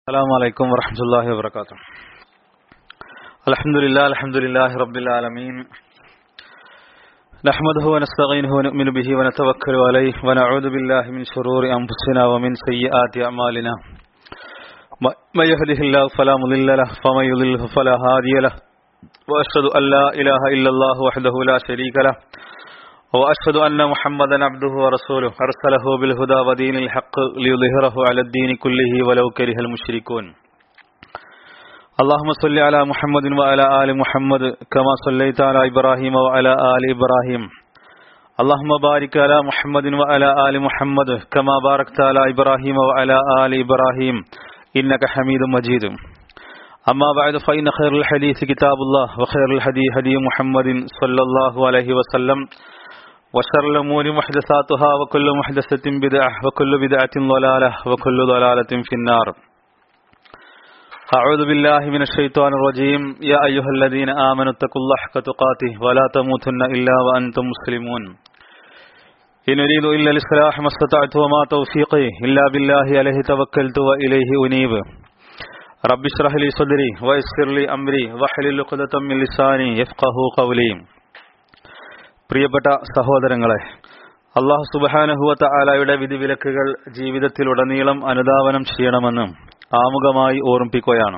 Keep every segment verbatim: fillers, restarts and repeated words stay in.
السلام عليكم ورحمة الله وبركاته. الحمد لله الحمد لله رب العالمين نحمده ونستعينه ونؤمن به ونتوكل عليه ونعوذ بالله من شرور أنفسنا ومن سيئات أعمالنا من يهده الله فلا مضل له ومن يضلل فلا هادي له وأشهد أن لا إله إلا الله وحده لا شريك له وأشهد أن محمدا عبده ورسوله أرسله بالهدى ودين الحق ليظهره على الدين كله ولو كره المشركون. اللهم صل على محمد وعلى آل محمد كما صليت على إبراهيم وعلى آل إبراهيم. اللهم بارك على محمد وعلى آل محمد كما باركت على إبراهيم وعلى آل إبراهيم إنك حميد مجيد. أما بعد فإن خير الحديث كتاب الله وخير الهدي هدي محمد صلى الله عليه وسلم وشر الأمور محدثاتها وكل محدثة بدعة وكل بدعة ضلالة وكل ضلالة في النار. أعوذ بالله من الشيطان الرجيم. يا أيها الذين آمنوا اتقوا الله حق تقاته ولا تموتن إلا وأنتم مسلمون. إن أريد إلا الإصلاح ما استطعت وما توفيقي إلا بالله عليه توكلت وإليه أنيب. رب اشرح لي صدري ويسر لي أمري واحلل عقدة من لساني يفقهوا قولي. പ്രിയപ്പെട്ട സഹോദരങ്ങളെ, അല്ലാഹു സുബ്ഹാനഹു വ തആലയുടെ വിധിവിലക്കുകൾ ജീവിതത്തിലുടനീളം അനുധാവനം ചെയ്യണമെന്നും ആമുഖമായി ഓർമ്മിപ്പിക്കുകയാണ്.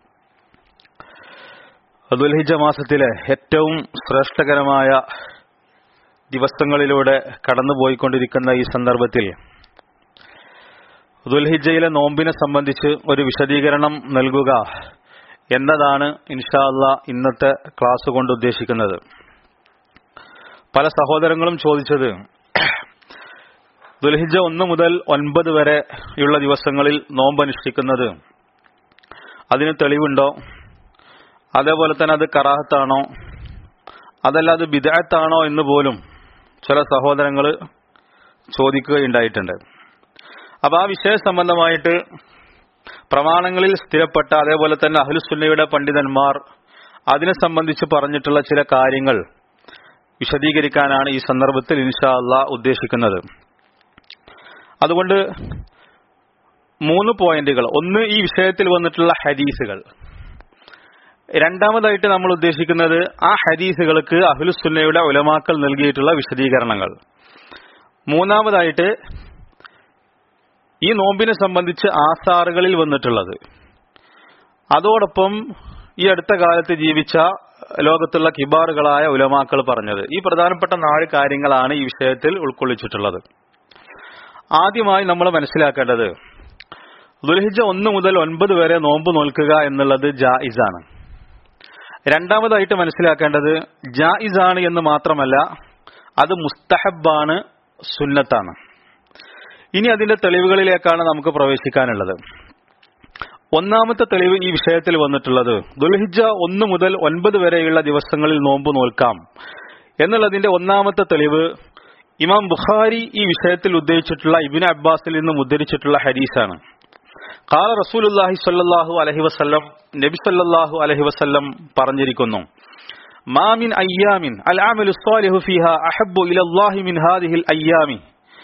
ദുൽഹിജ്ജ മാസത്തിലെ ഏറ്റവും ശ്രേഷ്ഠകരമായ ദിവസങ്ങളിലൂടെ കടന്നുപോയിക്കൊണ്ടിരിക്കുന്ന ഈ സന്ദർഭത്തിൽ ദുൽഹിജ്ജയിലെ നോമ്പിനെ സംബന്ധിച്ച് ഒരു വിശദീകരണം നൽകുക എന്നതാണ് ഇൻഷാ അല്ലാഹ് ഇന്നത്തെ ക്ലാസ് കൊണ്ട് ഉദ്ദേശിക്കുന്നത്. പല സഹോദരങ്ങളും ചോദിച്ചത്, ദുൽഹിജ്ജ ഒന്ന് മുതൽ ഒൻപത് വരെയുള്ള ദിവസങ്ങളിൽ നോമ്പ് അനുഷ്ഠിക്കുന്നത് അതിന് തെളിവുണ്ടോ, അതേപോലെ തന്നെ അത് കറാഹത്താണോ, അതല്ല അത് ബിദ്അത്താണോ എന്ന് പോലും ചില സഹോദരങ്ങൾ ചോദിക്കുകയുണ്ടായിട്ടുണ്ട്. അപ്പൊ ആ വിഷയ സംബന്ധമായിട്ട് പ്രമാണങ്ങളിൽ സ്ഥിരപ്പെട്ട അതേപോലെ തന്നെ അഹ്ലുസുന്നയുടെ പണ്ഡിതന്മാർ അതിനെ സംബന്ധിച്ച് പറഞ്ഞിട്ടുള്ള ചില കാര്യങ്ങൾ വിശദീകരിക്കാനാണ് ഈ സന്ദർഭത്തിൽ ഇൻഷാ അല്ലാഹ് ഉദ്ദേശിക്കുന്നത്. അതുകൊണ്ട് മൂന്ന് പോയിന്റുകൾ. ഒന്ന്, ഈ വിഷയത്തിൽ വന്നിട്ടുള്ള ഹദീസുകൾ. രണ്ടാമതായിട്ട് നമ്മൾ ഉദ്ദേശിക്കുന്നത് ആ ഹദീസുകൾക്ക് അഹ്ലുസുന്നയുടെ ഉലമാക്കൾ നൽകിയിട്ടുള്ള വിശദീകരണങ്ങൾ. മൂന്നാമതായിട്ട് ഈ നോമ്പിനെ സംബന്ധിച്ച് ആസാറുകളിൽ വന്നിട്ടുള്ളത്. അതോടൊപ്പം ഈ അടുത്ത കാലത്ത് ജീവിച്ച ലോകത്തുള്ള കിബാറുകളായ ഉലമാക്കൾ പറഞ്ഞത്. ഈ പ്രധാനപ്പെട്ട നാല് കാര്യങ്ങളാണ് ഈ വിഷയത്തിൽ ഉൾക്കൊള്ളിച്ചിട്ടുള്ളത്. ആദ്യമായി നമ്മൾ മനസ്സിലാക്കേണ്ടത്, ദുൽഹിജ്ജ ഒന്ന് മുതൽ ഒൻപത് വരെ നോമ്പ് നോൽക്കുക എന്നുള്ളത് ജായിസാണ്. രണ്ടാമതായിട്ട് മനസ്സിലാക്കേണ്ടത്, ജായിസാണ് എന്ന് മാത്രമല്ല അത് മുസ്തഹബാണ്, സുന്നത്താണ്. ഇനി അതിന്റെ തെളിവുകളിലേക്കാണ് നമുക്ക് പ്രവേശിക്കാനുള്ളത്. ഒന്നാമത്തെ തെളിവ് ഈ വിഷയത്തിൽ വന്നിട്ടുള്ളത്, ദുൽഹിജ്ജ ഒന്ന് മുതൽ ഒൻപത് വരെയുള്ള ദിവസങ്ങളിൽ നോമ്പ് നോൽക്കാം എന്നുള്ളതിന്റെ ഒന്നാമത്തെ തെളിവ് ഇമാം ബുഖാരി ഈ വിഷയത്തിൽ ഉദ്ധരിച്ചിട്ടുള്ള ഇബ്നു അബ്ബാസിൽ നിന്നും ഉദ്ധരിച്ചിട്ടുള്ള ഹദീസാണ്. ഖാല റസൂലുള്ളാഹി സ്വല്ലല്ലാഹു അലൈഹി വസല്ലം, നബി സ്വല്ലല്ലാഹു അലൈഹി വസല്ലം പറഞ്ഞിരിക്കുന്നു, മാ മിൻ അയ്യാമിൻ അൽ അമലു സ്വാലിഹു ഫീഹാ അഹബ്ബു ഇലല്ലാഹി മിൻ ഹാദിഹിൽ അയ്യാമി.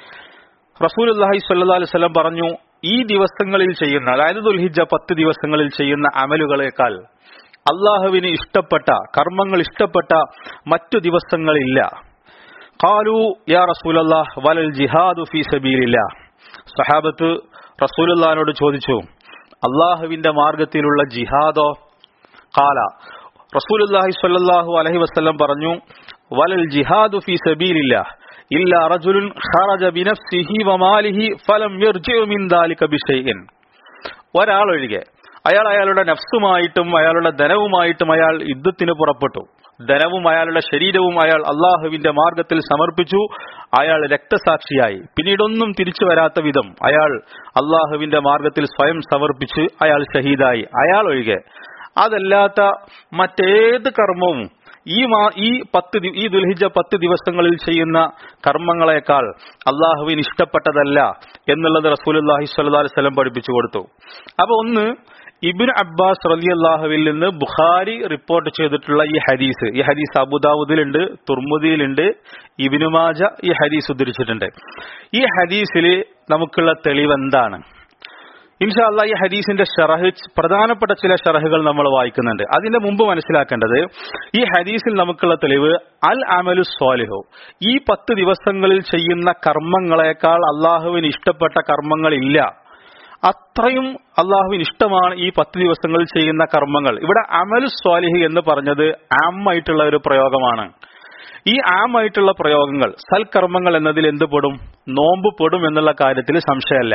റസൂലുള്ളാഹി സ്വല്ലല്ലാഹു അലൈഹി വസല്ലം പറഞ്ഞു, ഈ ദിവസങ്ങളിൽ ചെയ്യുന്ന, അതായത് ദുൽഹിജ്ജ പത്ത് ദിവസങ്ങളിൽ ചെയ്യുന്ന അമലുകളേക്കാൾ അള്ളാഹുവിന് ഇഷ്ടപ്പെട്ട കർമ്മങ്ങൾ ഇഷ്ടപ്പെട്ട മറ്റു ദിവസങ്ങളില്ല. ഖാലു യാ റസൂലല്ലാഹ് വലൽ ജിഹാദു ഫീ സബീലില്ലാഹ്. സഹാബത്ത് റസൂലുള്ളാഹിനോട് ചോദിച്ചു, അള്ളാഹുവിന്റെ മാർഗത്തിലുള്ള ജിഹാദോ? ഖാല, റസൂലുള്ളാഹി സ്വല്ലല്ലാഹു അലൈഹി വസല്ലം പറഞ്ഞു, വലൽ ജിഹാദു ഫീ സബീലില്ലാഹ് ഇല്ലാ റജുലുൻ ഖറജ ബിനഫ്സിഹി വമാലിഹി ഫലം യർജിഉ മിൻ ദാലിക ബിശൈഇൻ. ഒരാളൊഴികെ അയാൾ അയാളുടെ നഫ്സുമായിട്ടും അയാളുടെ ധനവുമായിട്ടും അയാൾ യുദ്ധത്തിന് പുറപ്പെട്ടു. ധനവും അയാളുടെ ശരീരവും അയാൾ അള്ളാഹുവിന്റെ മാർഗത്തിൽ സമർപ്പിച്ചു. അയാൾ രക്തസാക്ഷിയായി. പിന്നീടൊന്നും തിരിച്ചു വരാത്ത വിധം അയാൾ അള്ളാഹുവിന്റെ മാർഗത്തിൽ സ്വയം സമർപ്പിച്ച് അയാൾ ഷഹീദായി. അയാൾ ഒഴികെ അതല്ലാത്ത മറ്റേത് കർമ്മവും ഈ ഈ പത്ത് ഈ ദുൽഹിജ്ജ പത്ത് ദിവസങ്ങളിൽ ചെയ്യുന്ന കർമ്മങ്ങളെക്കാൾ അള്ളാഹുവിന് ഇഷ്ടപ്പെട്ടതല്ല എന്നുള്ളത് റസൂലുള്ളാഹി സ്വല്ലല്ലാഹു അലൈഹി വസല്ലം പഠിപ്പിച്ചു കൊടുത്തു. അപ്പൊ ഒന്ന്, ഇബ്നു അബ്ബാസ് റളിയല്ലാഹുവിൽ നിന്ന് ബുഖാരി റിപ്പോർട്ട് ചെയ്തിട്ടുള്ള ഈ ഹദീസ്, ഈ ഹദീസ് അബൂദാവൂദിലുണ്ട്, തുർമുദിയിലുണ്ട്, ഇബ്നു മാജ ഈ ഹദീസ് ഉദ്ധരിച്ചിട്ടുണ്ട്. ഈ ഹദീസിൽ നമുക്കുള്ള തെളിവ് എന്താണ്? ഇൻഷാ അല്ലാഹ് ഈ ഹദീസിന്റെ ഷറഹ് പ്രധാനപ്പെട്ട ചില ഷറഹുകൾ നമ്മൾ വായിക്കുന്നുണ്ട്. അതിന്റെ മുമ്പ് മനസ്സിലാക്കേണ്ടത് ഈ ഹദീസിൽ നമുക്കുള്ള തെളിവ് അൽ അമലു സ്വാലിഹു, ഈ പത്ത് ദിവസങ്ങളിൽ ചെയ്യുന്ന കർമ്മങ്ങളെക്കാൾ അള്ളാഹുവിന് ഇഷ്ടപ്പെട്ട കർമ്മങ്ങളില്ല. അത്രയും അള്ളാഹുവിന് ഇഷ്ടമാണ് ഈ പത്ത് ദിവസങ്ങളിൽ ചെയ്യുന്ന കർമ്മങ്ങൾ. ഇവിടെ അമലു സ്വാലിഹ് എന്ന് പറഞ്ഞത് ആമായിട്ടുള്ള ഒരു പ്രയോഗമാണ്. ഈ ആമായിട്ടുള്ള പ്രയോഗങ്ങൾ സൽക്കർമ്മങ്ങൾ എന്നതിൽ എന്ത് പെടും? നോമ്പ് പെടും എന്നുള്ള കാര്യത്തിൽ സംശയമല്ല.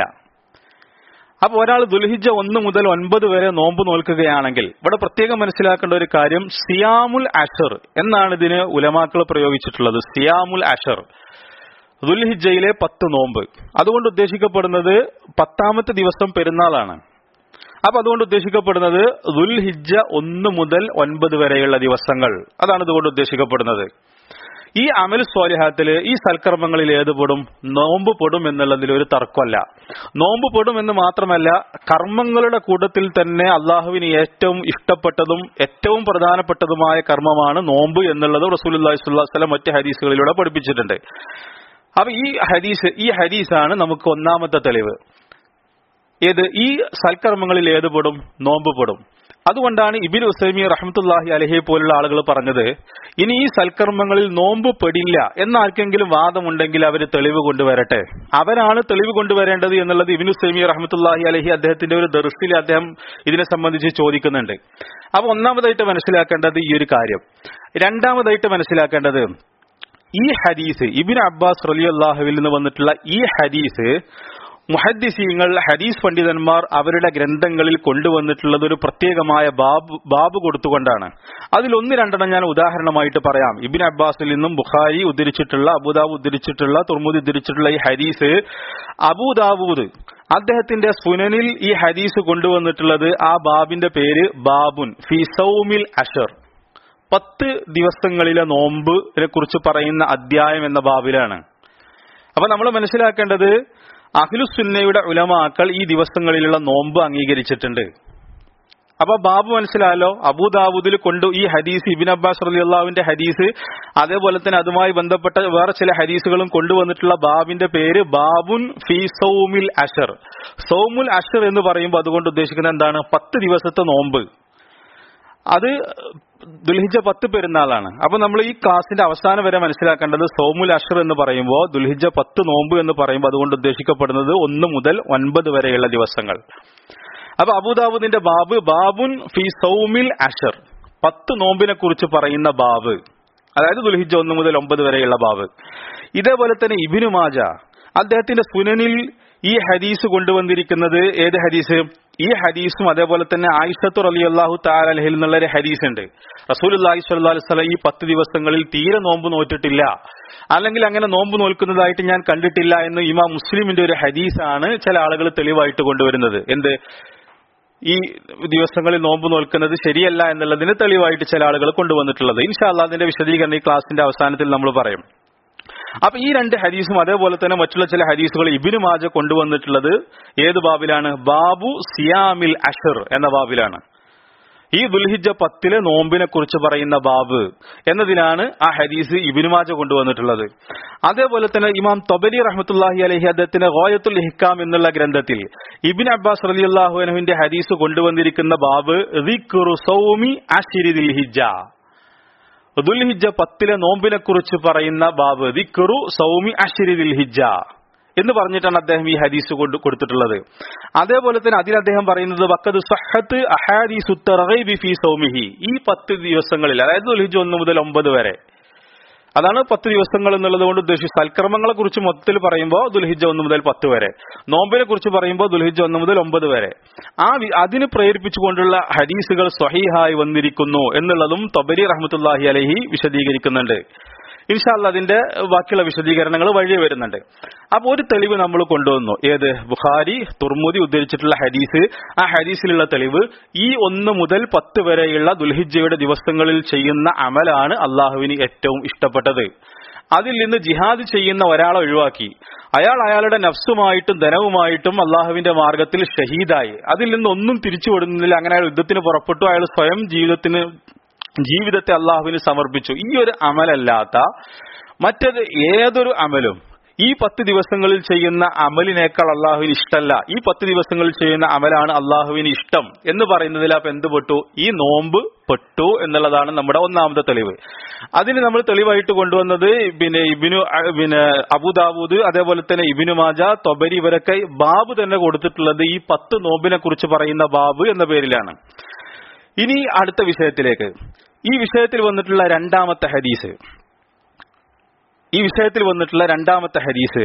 അപ്പൊ ഒരാൾ ദുൽഹിജ്ജ ഒന്ന് മുതൽ ഒൻപത് വരെ നോമ്പ് നോൽക്കുകയാണെങ്കിൽ ഇവിടെ പ്രത്യേകം മനസ്സിലാക്കേണ്ട ഒരു കാര്യം സിയാമുൽ അഷർ എന്നാണ് ഇതിന് ഉലമാക്കൾ പ്രയോഗിച്ചിട്ടുള്ളത്. സിയാമുൽ അഷർ, ദുൽഹിജ്ജയിലെ പത്ത് നോമ്പ്. അതുകൊണ്ട് ഉദ്ദേശിക്കപ്പെടുന്നത് പത്താമത്തെ ദിവസം പെരുന്നാളാണ്. അപ്പൊ അതുകൊണ്ട് ഉദ്ദേശിക്കപ്പെടുന്നത് ദുൽഹിജ്ജ ഒന്ന് മുതൽ ഒൻപത് വരെയുള്ള ദിവസങ്ങൾ, അതാണ് ഇതുകൊണ്ട് ഉദ്ദേശിക്കപ്പെടുന്നത്. ഈ അമൽ സ്വാലിഹാത്തില് ഈ സൽക്കർമ്മങ്ങളിൽ ഏത് പെടും? നോമ്പ് പെടും എന്നുള്ളതിൽ ഒരു തർക്കമല്ല. നോമ്പ് പെടും എന്ന് മാത്രമല്ല, കർമ്മങ്ങളുടെ കൂട്ടത്തിൽ തന്നെ അള്ളാഹുവിന് ഏറ്റവും ഇഷ്ടപ്പെട്ടതും ഏറ്റവും പ്രധാനപ്പെട്ടതുമായ കർമ്മമാണ് നോമ്പ് എന്നുള്ളത് റസൂലുള്ളാഹി സ്വല്ലല്ലാഹു അലൈഹി വസല്ലം മറ്റ് ഹദീസുകളിലൂടെ പഠിപ്പിച്ചിട്ടുണ്ട്. അപ്പൊ ഈ ഹദീസ് ഈ ഹദീസാണ് നമുക്ക് ഒന്നാമത്തെ തെളിവ്. ഏത്? ഈ സൽക്കർമ്മങ്ങളിൽ ഏത് പെടും? നോമ്പ് പെടും. അതുകൊണ്ടാണ് ഇബ്നു ഉസൈമീൻ റഹ്മത്തുള്ളാഹി അലൈഹി പോലുള്ള ആളുകൾ പറഞ്ഞത്, ഇനി ഈ സൽക്കർമ്മങ്ങളിൽ നോമ്പ് പെടില്ല എന്നാർക്കെങ്കിലും വാദമുണ്ടെങ്കിൽ അവർ തെളിവ് കൊണ്ടുവരട്ടെ. അവരാണ് തെളിവ് കൊണ്ടുവരേണ്ടത് എന്നുള്ളത് ഇബ്നു ഉസൈമീൻ റഹ്മത്തുള്ളാഹി അലൈഹി അദ്ദേഹത്തിന്റെ ഒരു ദർസിൽ അദ്ദേഹം ഇതിനെ സംബന്ധിച്ച് ചോദിക്കുന്നുണ്ട്. അപ്പൊ ഒന്നാമതായിട്ട് മനസ്സിലാക്കേണ്ടത് ഈ ഒരു കാര്യം. രണ്ടാമതായിട്ട് മനസ്സിലാക്കേണ്ടത് ഈ ഹദീസ്, ഇബ്നു അബ്ബാസ് റളിയല്ലാഹുവിൽ നിന്ന് വന്നിട്ടുള്ള ഈ ഹദീസ് മുഹദ്ദിസീങ്ങൾ, ഹദീസ് പണ്ഡിതന്മാർ അവരുടെ ഗ്രന്ഥങ്ങളിൽ കൊണ്ടുവന്നിട്ടുള്ളത് ഒരു പ്രത്യേകമായ ബാബ് ബാബ് കൊടുത്തുകൊണ്ടാണ്. അതിൽ ഒന്ന് രണ്ടെണ്ണം ഞാൻ ഉദാഹരണമായിട്ട് പറയാം. ഇബ്നു അബ്ബാസിൽ നിന്നും ബുഖാരി ഉദ്ധരിച്ചിട്ടുള്ള, അബൂദാവൂദ് ഉദ്ധരിച്ചിട്ടുള്ള, തുർമുദി ഉദ്ധരിച്ചിട്ടുള്ള ഈ ഹദീസ്, അബൂദാവൂദ് അദ്ദേഹത്തിന്റെ സുനനിൽ ഈ ഹദീസ് കൊണ്ടുവന്നിട്ടുള്ളത് ആ ബാബിന്റെ പേര് ബാബുൻ ഫി സൗമിൽ അഷർ, പത്ത് ദിവസങ്ങളിലെ നോമ്പിനെ കുറിച്ച് പറയുന്ന അധ്യായം എന്ന ബാബിലാണ്. അപ്പൊ നമ്മൾ മനസ്സിലാക്കേണ്ടത് അഹ്ലുസുന്നയുടെ ഉലമാക്കൾ ഈ ദിവസങ്ങളിലുള്ള നോമ്പ് അംഗീകരിച്ചിട്ടുണ്ട്. അപ്പൊ ബാബു മനസ്സിലായല്ലോ. അബൂദാവൂദിൽ കൊണ്ടു ഈ ഹദീസ്, ഇബ്നു അബ്ബാസ് റളിയല്ലാഹുവിന്റെ ഹദീസ്, അതേപോലെ തന്നെ അതുമായി ബന്ധപ്പെട്ട വേറെ ചില ഹദീസുകളും കൊണ്ടുവന്നിട്ടുള്ള ബാബിന്റെ പേര് ബാബുൻ ഫീ സൗമിൽ അഷർ. സൗമുൽ അഷർ എന്ന് പറയുമ്പോൾ അതുകൊണ്ട് ഉദ്ദേശിക്കുന്നത് എന്താണ്? പത്ത് ദിവസത്തെ നോമ്പ്. അത് ദുൽഹിജ്ജ പത്ത് പെരുന്നാളാണ്. അപ്പൊ നമ്മൾ ഈ ക്ലാസിന്റെ അവസാനം വരെ മനസ്സിലാക്കേണ്ടത് സൗമുൽ അഷർ എന്ന് പറയുമ്പോൾ ദുൽഹിജ്ജ പത്ത് നോമ്പ് എന്ന് പറയുമ്പോൾ അതുകൊണ്ട് ഉദ്ദേശിക്കപ്പെടുന്നത് ഒന്ന് മുതൽ ഒൻപത് വരെയുള്ള ദിവസങ്ങൾ. അപ്പൊ അബൂദാവൂദിന്റെ ബാബ് ബാബുൻ ഫി സൗമിൽ അഷർ, പത്ത് നോമ്പിനെ കുറിച്ച് പറയുന്ന ബാബ്, അതായത് ദുൽഹിജ്ജ ഒന്ന് മുതൽ ഒമ്പത് വരെയുള്ള ബാബ്. ഇതേപോലെ തന്നെ ഇബ്നു മാജ അദ്ദേഹത്തിന്റെ സുനനിൽ ഈ ഹദീസ് കൊണ്ടുവന്നിരിക്കുന്നത് ഏത് ഹദീസ്? ഈ ഹദീസും അതേപോലെ തന്നെ ആയിഷത്തു റളിയല്ലാഹു തആല അൻഹയിൽ നിന്നുള്ള ഒരു ഹദീസ് ഉണ്ട്. റസൂലുള്ളാഹി സ്വല്ലല്ലാഹു അലൈഹി വസല്ലം ഈ പത്ത് ദിവസങ്ങളിൽ തീരെ നോമ്പ് നോറ്റിട്ടില്ല, അല്ലെങ്കിൽ അങ്ങനെ നോമ്പ് നോൽക്കുന്നതായിട്ട് ഞാൻ കണ്ടിട്ടില്ല എന്ന് ഇമാം മുസ്ലിമിന്റെ ഒരു ഹദീസാണ് ചില ആളുകൾ തെളിവായിട്ട് കൊണ്ടുവരുന്നത്. എന്ത്? ഈ ദിവസങ്ങളിൽ നോമ്പ് നോൽക്കുന്നത് ശരിയല്ല എന്നുള്ളതിന് തെളിവായിട്ട് ചില ആളുകൾ കൊണ്ടുവന്നിട്ടുള്ളത്. ഇൻഷാ അല്ലാഹ് അതിന്റെ വിശദീകരണം ഈ ക്ലാസിന്റെ അവസാനത്തിൽ നമ്മൾ പറയും. അപ്പൊ ഈ രണ്ട് ഹദീസും അതേപോലെ തന്നെ മറ്റുള്ള ചില ഹദീസുകൾ ഇബ്നു മാജ കൊണ്ടുവന്നിട്ടുള്ളത് ഏത് ബാബിലാണ്? ബാബു സിയാമിൽ അഷർ എന്ന ബാബിലാണ്. ഈ ദുൽഹിജ്ജ പത്തിലെ നോമ്പിനെ കുറിച്ച് പറയുന്ന ബാബ് എന്നതിലാണ് ആ ഹദീസ് ഇബ്നു മാജ കൊണ്ടുവന്നിട്ടുള്ളത്. അതേപോലെ തന്നെ ഇമാം തബരി റഹ്മത്തുള്ളാഹി അലൈഹി അദ്ദേഹത്തിന്റെ ഗായത്തുൽ ഇഹ്കാം എന്നുള്ള ഗ്രന്ഥത്തിൽ ഇബ്നു അബ്ബാസ് റളിയല്ലാഹു അൻഹുവിന്റെ ഹദീസ് കൊണ്ടുവന്നിരിക്കുന്ന ബാബ് ദിക്റു സൗമി അശ്രി ദുൽഹിജ്ജ, ദുൽഹിജ്ജ പത്തിലെ നോമ്പിനെ കുറിച്ച് പറയുന്ന ബാബ് ദിക്റു സൗമി അശ്രി ദുൽഹിജ്ജ എന്ന് പറഞ്ഞിട്ടാണ് അദ്ദേഹം ഈ ഹദീസ് കൊണ്ട് കൊടുത്തിട്ടുള്ളത്. അതേപോലെ തന്നെ അതിൽ അദ്ദേഹം പറയുന്നത് വഖദ് സഹ്ഹത്ത് അഹാദീസു തർഗീബ് ഫീ സൗമിഹി, ഈ പത്ത് ദിവസങ്ങളിൽ, അതായത് ദുൽഹിജ്ജ ഒന്ന് മുതൽ ഒമ്പത് വരെ, അതാണ് പത്ത് ദിവസങ്ങൾ എന്നുള്ളത് കൊണ്ട് ഉദ്ദേശിച്ചത്. സൽക്കർമ്മങ്ങളെ കുറിച്ച് മൊത്തത്തിൽ പറയുമ്പോൾ ദുൽഹിജ്ജ ഒന്ന് മുതൽ പത്ത് വരെ, നോമ്പിനെ കുറിച്ച് പറയുമ്പോൾ ദുൽഹിജ്ജ ഒന്ന് മുതൽ ഒമ്പത് വരെ, ആ അതിന് പ്രേരിപ്പിച്ചുകൊണ്ടുള്ള ഹദീസുകൾ സ്വഹീഹായി വന്നിരിക്കുന്നു എന്നുള്ളതും തബരി റഹ്മത്തുള്ളാഹി അലൈഹി വിശദീകരിക്കുന്നുണ്ട്. ഇൻഷാ അല്ലാഹ് അതിന്റെ ബാക്കിയുള്ള വിശദീകരണങ്ങൾ വഴിയെ വരുന്നുണ്ട്. അപ്പൊ ഒരു തെളിവ് നമ്മൾ കൊണ്ടുവന്നു. ഏത്? ബുഖാരി തുർമുദി ഉദ്ധരിച്ചിട്ടുള്ള ഹദീസ്. ആ ഹദീസിലുള്ള തെളിവ് ഈ ഒന്ന് മുതൽ പത്ത് വരെയുള്ള ദുൽഹിജ്ജയുടെ ദിവസങ്ങളിൽ ചെയ്യുന്ന അമലാണ് അള്ളാഹുവിന് ഏറ്റവും ഇഷ്ടപ്പെട്ടത്. അതിൽ നിന്ന് ജിഹാദ് ചെയ്യുന്ന ഒരാളെ ഒഴിവാക്കി അയാൾ അയാളുടെ നഫ്സുമായിട്ടും ധനവുമായിട്ടും അള്ളാഹുവിന്റെ മാർഗത്തിൽ ഷഹീദായി, അതിൽ നിന്ന് ഒന്നും തിരിച്ചു വിടുന്നില്ല, അങ്ങനെ അയാൾ യുദ്ധത്തിന് പുറപ്പെട്ടു, അയാൾ സ്വയം ജീവിതത്തിന് ജീവിതത്തെ അള്ളാഹുവിന് സമർപ്പിച്ചു. ഈ ഒരു അമലല്ലാത്ത മറ്റത് ഏതൊരു അമലും ഈ പത്ത് ദിവസങ്ങളിൽ ചെയ്യുന്ന അമലിനേക്കാൾ അള്ളാഹുവിന് ഇഷ്ടമല്ല, ഈ പത്ത് ദിവസങ്ങളിൽ ചെയ്യുന്ന അമലാണ് അള്ളാഹുവിന് ഇഷ്ടം എന്ന് പറയുന്നതിൽ അപ്പൊ എന്ത് പെട്ടു? ഈ നോമ്പ് പെട്ടു എന്നുള്ളതാണ് നമ്മുടെ ഒന്നാമത്തെ തെളിവ്. അതിന് നമ്മൾ തെളിവായിട്ട് കൊണ്ടുവന്നത് പിന്നെ ഇബ്നു പിന്നെ അബൂദാവൂദ്, അതേപോലെ തന്നെ ഇബ്നു മാജ, തൊബരി, ഇവരൊക്കെ ബാബ് തന്നെ കൊടുത്തിട്ടുള്ളത് ഈ പത്ത് നോമ്പിനെ കുറിച്ച് പറയുന്ന ബാബ് എന്ന പേരിലാണ്. ഇനി അടുത്ത വിഷയത്തിലേക്ക്. ഈ വിഷയത്തിൽ വന്നിട്ടുള്ള രണ്ടാമത്തെ ഹദീസ് ഈ വിഷയത്തിൽ വന്നിട്ടുള്ള രണ്ടാമത്തെ ഹദീസ്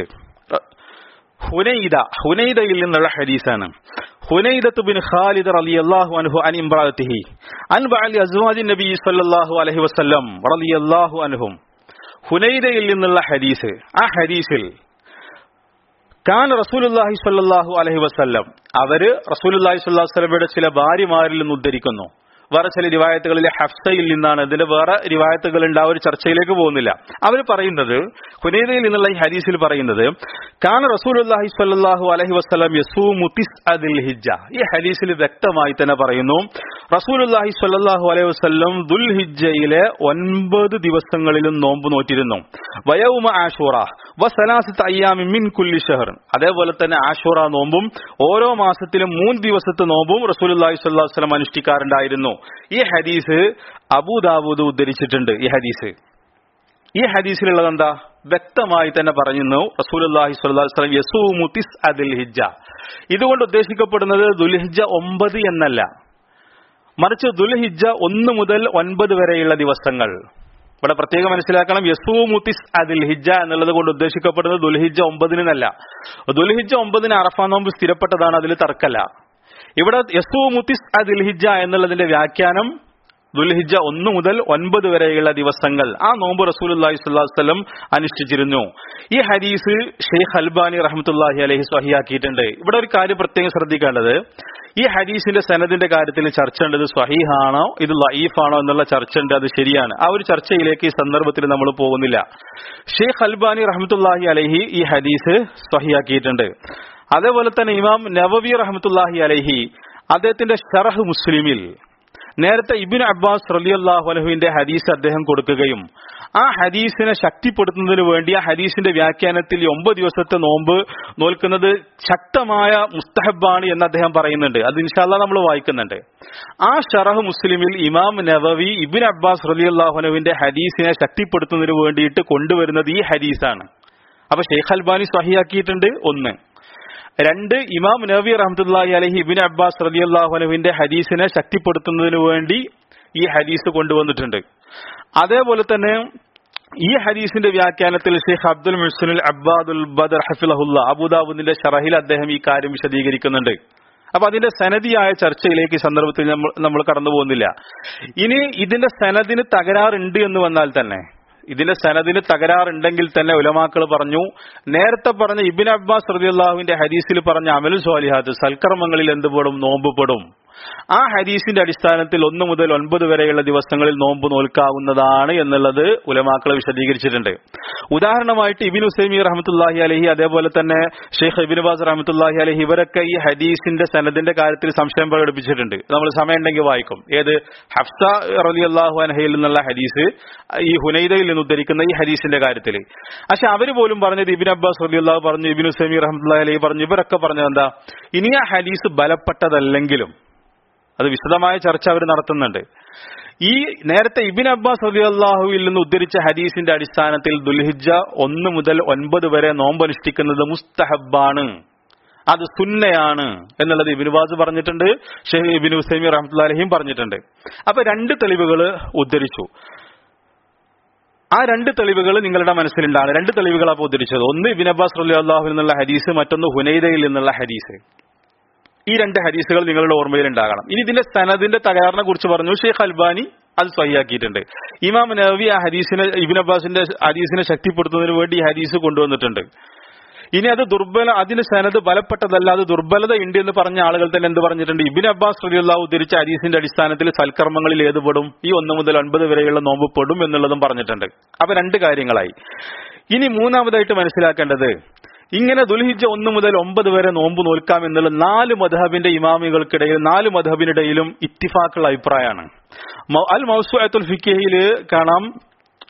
ഹുനൈദ ഹുനൈദയിൽ നിന്നുള്ള ഹദീസാണ്. ഹുനൈദത്ത് ബിൻ ഖാലിദ് റളിയല്ലാഹു അൻഹു അൻ ഇംറാഅതിഹി അൻ ബഅലി അസ്വാജിൻ നബി സല്ലല്ലാഹു അലൈഹി വസല്ലം റളിയല്ലാഹു അൻഹും. ഹുനൈദയിൽ നിന്നുള്ള ഹദീസ്. ആ ഹദീസിൽ കാന റസൂലുള്ളാഹി സ്വല്ലല്ലാഹു അലൈഹി വസല്ലം, അവര് റസൂലുള്ളാഹി സ്വല്ലല്ലാഹു അലൈഹി വസല്ലമയുടെ ചില ഭാര്യമാരിൽ നിന്ന് ഉദ്ധരിക്കുന്നു. വേറെ ചില റിവായത്തുകളിലെ ഹഫ്സയിൽ നിന്നാണ്. ഇതിന്റെ വേറെ റിവായത്തുകൾ ഉണ്ട്, ആ ഒരു ചർച്ചയിലേക്ക് പോകുന്നില്ല. അവർ പറയുന്നത്, ഹുനൈദയിൽ നിന്നുള്ള ഈ ഹദീസിൽ പറയുന്നത്, കാന റസൂലുള്ളാഹി സ്വല്ലല്ലാഹു അലൈഹി വസല്ലം യസൂമു തിസ്അ ദിൽഹിജ്ജ. ഈ ഹദീസിൽ വ്യക്തമായി തന്നെ പറയുന്നു, റസൂലുള്ളാഹി സ്വല്ലല്ലാഹു അലൈഹി വസല്ലം ദുൽഹിജ്ജയിലെ ഒൻപത് ദിവസങ്ങളിലും നോമ്പ് നോറ്റിരുന്നു. വയൗമ ആശൂറ വസലാസത അയ്യാമി മിൻ കുല്ലി ഷഹർ. അതേപോലെ തന്നെ ആശൂറ നോമ്പും ഓരോ മാസത്തിലും മൂന്ന് ദിവസത്തെ നോമ്പും റസൂലുള്ളാഹി സ്വല്ലല്ലാഹു അലൈഹി വസല്ലം അനുഷ്ഠിക്കാറുണ്ടായിരുന്നു. ഈ ഹദീസ് അബൂദാവൂദ് ഉദ്ധരിച്ചിട്ടുണ്ട്. ഈ ഹദീസ് ഈ ഹദീസിലുള്ളത് എന്താ? വ്യക്തമായി തന്നെ പറയുന്നു, റസൂലുള്ളാഹി സ്വല്ലല്ലാഹു അലൈഹി വസല്ലം യസൂമു തിസ്അ ദിൽഹിജ്ജ. ഇതുകൊണ്ട് ഉദ്ദേശിക്കപ്പെടുന്നത് ദുൽഹിജ്ജ ഒമ്പത് എന്നല്ല, മറിച്ച് ദുൽഹിജ്ജ ഒന്ന് മുതൽ ഒൻപത് വരെയുള്ള ദിവസങ്ങൾ. ഇവിടെ പ്രത്യേകം മനസ്സിലാക്കണം, യസൂമു തിസ്അ ദിൽഹിജ്ജ എന്നുള്ളത് കൊണ്ട് ഉദ്ദേശിക്കപ്പെടുന്നത് ദുൽഹിജ്ജ ഒമ്പതിനല്ല. ദുൽഹിജ്ജ ഒമ്പതിന് അറഫ നോമ്പ് സ്ഥിരപ്പെട്ടതാണ്, അതിൽ തർക്കല്ല. ഇവിടെ യസൂമു തിസ്അ ദിൽഹിജ്ജ എന്നുള്ളതിന്റെ വ്യാഖ്യാനം ദുൽഹിജ്ജ ഒന്ന് മുതൽ ഒൻപത് വരെയുള്ള ദിവസങ്ങൾ ആ നോമ്പ് റസൂലുള്ളാഹി സ്വല്ലല്ലാഹു അലൈഹി വസല്ലം അനുഷ്ഠിച്ചിരുന്നു. ഈ ഹദീസ് ഷെയ്ഖ് അൽബാനി റഹ്മത്തുള്ളാഹി അലൈഹി സ്വഹിയാക്കിയിട്ടുണ്ട്. ഇവിടെ ഒരു കാര്യം പ്രത്യേകം ശ്രദ്ധിക്കേണ്ടത്, ഈ ഹദീസിന്റെ സനദിന്റെ കാര്യത്തിൽ ചർച്ച ഉണ്ട്. ഇത് സ്വഹീഹാണോ ഇത് ലഈഫാണോ എന്നുള്ള ചർച്ച ഉണ്ട്, അത് ശരിയാണ്. ആ ഒരു ചർച്ചയിലേക്ക് ഈ സന്ദർഭത്തിൽ നമ്മൾ പോകുന്നില്ല. ഷെയ്ഖ് അൽബാനി റഹ്മത്തുള്ളാഹി അലൈഹി ഈ ഹദീസ് സ്വഹിയാക്കിയിട്ടുണ്ട്. അതേപോലെ തന്നെ ഇമാം നവവി റഹ്മത്തുള്ളാഹി അലൈഹി അദ്ദേഹത്തിന്റെ ശറഹ് മുസ്ലിമിൽ നേരത്തെ ഇബ്നു അബ്ബാസ് റളിയല്ലാഹു അൻഹുവിന്റെ ഹദീസ് അദ്ദേഹം കൊടുക്കുകയും ആ ഹദീസിനെ ശക്തിപ്പെടുത്തുന്നതിന് വേണ്ടി ആ ഹദീസിന്റെ വ്യാഖ്യാനത്തിൽ ഒമ്പത് ദിവസത്തെ നോമ്പ് നോൽക്കുന്നത് ശക്തമായ മുസ്തഹബാണ് എന്ന് അദ്ദേഹം പറയുന്നുണ്ട്. അത് ഇൻഷാ അല്ലാഹ് നമ്മൾ വായിക്കുന്നുണ്ട്. ആ ശറഹ് മുസ്ലിമിൽ ഇമാം നവവി ഇബ്നു അബ്ബാസ് റളിയല്ലാഹു അൻഹുവിന്റെ ഹദീസിനെ ശക്തിപ്പെടുത്തുന്നതിന് വേണ്ടിയിട്ട് കൊണ്ടുവരുന്നത് ഈ ഹദീസാണ്. അപ്പൊ ഷെയ്ഖ് അൽബാനി സ്വഹിയാക്കിയിട്ടുണ്ട്. ഒന്ന്. രണ്ട്, ഇമാം നവവി റഹ്മത്തുള്ളാഹി അലൈഹി ഇബ്നു അബ്ബാസ് റളിയല്ലാഹു അൻഹുവിന്റെ ഹദീസിനെ ശക്തിപ്പെടുത്തുന്നതിന് വേണ്ടി ഈ ഹദീസ് കൊണ്ടുവന്നിട്ടുണ്ട്. അതേപോലെ തന്നെ ഈ ഹദീസിന്റെ വ്യാഖ്യാനത്തിൽ ഷെയ്ഖ് അബ്ദുൽ മുഹ്സിനുൽ അബ്ബാദുൽ ബദർ ഹഫിളഹുല്ലാ അബൂദാവൂദിന്റെ ശറഹിൽ അദ്ദേഹം ഈ കാര്യം വിശദീകരിക്കുന്നുണ്ട്. അപ്പൊ അതിന്റെ സനദിയായ ചർച്ചയിലേക്ക് ഈ സന്ദർഭത്തിൽ നമ്മൾ നമ്മൾ കടന്നു പോകുന്നില്ല. ഇനി ഇതിന്റെ സനദിന് തകരാറുണ്ട് എന്ന് വന്നാൽ തന്നെ ഇതിന്റെ സനദിന് തകരാറുണ്ടെങ്കിൽ തന്നെ ഉലമാക്കൾ പറഞ്ഞു, നേരത്തെ പറഞ്ഞ ഇബ്നു അബ്ബാസ് റളിയല്ലാഹുവിന്റെ ഹദീസിൽ പറഞ്ഞ അമലു സ്വാലിഹാത്ത് സൽക്കർമ്മങ്ങളിൽ എന്ത് പെടും? നോമ്പ് പെടും. ആ ഹദീസിന്റെ അടിസ്ഥാനത്തിൽ ഒന്ന് മുതൽ ഒൻപത് വരെയുള്ള ദിവസങ്ങളിൽ നോമ്പ് നോൽക്കാവുന്നതാണ് എന്നുള്ളത് ഉലമാക്കൾ വിശദീകരിച്ചിട്ടുണ്ട്. ഉദാഹരണമായിട്ട് ഇബ്നു ഉസൈമീൻ റഹ്മത്തുള്ളാഹി അലൈഹി, അതേപോലെ തന്നെ ഷെയ്ഖ് ഇബ്നു ബാസ് റഹ്മത്തുള്ളാഹി അലൈഹി, ഇവരൊക്കെ ഈ ഹദീസിന്റെ സനദിന്റെ കാര്യത്തിൽ സംശയം പ്രകടിപ്പിച്ചിട്ടുണ്ട്. നമ്മൾ സമയം ഉണ്ടെങ്കിൽ വായിക്കും. ഏത്? ഹഫ്സ റളിയല്ലാഹു അൻഹയിൽ നിന്നുള്ള ഹദീസ്, ഈ ഹുനൈദയിൽ നിന്ന് ഉദ്ധരിക്കുന്ന ഈ ഹദീസിന്റെ കാര്യത്തിൽ. പക്ഷെ അവര് പോലും പറഞ്ഞത് ഇബ്നു അബ്ബാസ് റളിയല്ലാഹു പറഞ്ഞു, ഇബ്നു ഉസൈമീൻ റഹ്മത്തുള്ളാഹി അലൈഹി പറഞ്ഞു, ഇവരൊക്കെ പറഞ്ഞത് എന്താ? ഇനി ആ ഹദീസ് ബലപ്പെട്ടതല്ലെങ്കിലും അത് വിശദമായ ചർച്ച അവർ നടത്തുന്നുണ്ട്. ഈ നേരത്തെ ഇബ്നു അബ്ബാസ് റളിയല്ലാഹുവിൽ നിന്ന് ഉദ്ധരിച്ച ഹദീസിന്റെ അടിസ്ഥാനത്തിൽ ദുൽഹിജ്ജ ഒന്ന് മുതൽ ഒൻപത് വരെ നോമ്പ് അനുഷ്ഠിക്കുന്നത് മുസ്തഹബാണ്, അത് സുന്നയാണ് എന്നുള്ളത് ഇബ്നു ബാസ് പറഞ്ഞിട്ടുണ്ട്, ഷെയ്ഖ് ഇബ്നു ഉസൈമീൻ റഹ്മത്തുള്ളാഹി അലൈഹിയും പറഞ്ഞിട്ടുണ്ട്. അപ്പൊ രണ്ട് തെളിവുകൾ ഉദ്ധരിച്ചു. ആ രണ്ട് തെളിവുകൾ നിങ്ങളുടെ മനസ്സിലുണ്ടാണ്. രണ്ട് തെളിവുകളാണ് ഉദ്ധരിച്ചത്. ഒന്ന് ഇബ്നു അബ്ബാസ് റളിയല്ലാഹുവിൽ നിന്നുള്ള ഹദീസ്, മറ്റൊന്ന് ഹുനൈദയിൽ നിന്നുള്ള ഹദീസ്. ഈ രണ്ട് ഹദീസുകൾ നിങ്ങളുടെ ഓർമ്മയിൽ ഉണ്ടാകണം. ഇനി ഇതിന്റെ സനദിന്റെ തകരാറിനെ കുറിച്ച് പറഞ്ഞു ഷെയ്ഖ് അൽബാനി, അത് സ്വഹിയാക്കിയിട്ടുണ്ട്. ഇമാം നവവി ആ ഹദീസിനെ ഇബ്നു അബ്ബാസിന്റെ ഹദീസിനെ ശക്തിപ്പെടുത്തുന്നതിന് വേണ്ടി ഈ ഹദീസ് കൊണ്ടുവന്നിട്ടുണ്ട്. ഇനി അത് ദുർബല അതിന് സനദ് ബലപ്പെട്ടതല്ല, അത് ദുർബലത ഉണ്ട് എന്ന് പറഞ്ഞ ആളുകൾ തന്നെ എന്ത് പറഞ്ഞിട്ടുണ്ട്? ഇബ്നു അബ്ബാസ് റളിയല്ലാഹു ഉദ്ധരിച്ച ഹദീസിന്റെ അടിസ്ഥാനത്തിൽ സൽക്കർമ്മങ്ങളിൽ ഏത് പെടും? ഈ ഒന്ന് മുതൽ ഒൻപത് വരെയുള്ള നോമ്പ് പെടും എന്നുള്ളതും പറഞ്ഞിട്ടുണ്ട്. അപ്പൊ രണ്ട് കാര്യങ്ങളായി. ഇനി മൂന്നാമതായിട്ട് മനസ്സിലാക്കേണ്ടത്, ഇങ്ങനെ ദുൽഹിജ്ജ ഒന്ന് മുതൽ ഒമ്പത് വരെ നോമ്പ് നോൽക്കാം എന്നുള്ള നാല് മദ്ഹബിന്റെ ഇമാമികൾക്കിടയിൽ നാല് മദ്ഹബിനിടയിലും ഇത്തിഫാക്കുള്ള അഭിപ്രായമാണ്. അൽ മൗസുഅത്തുൽ ഫിഖ്ഹിയിൽ കാണാം,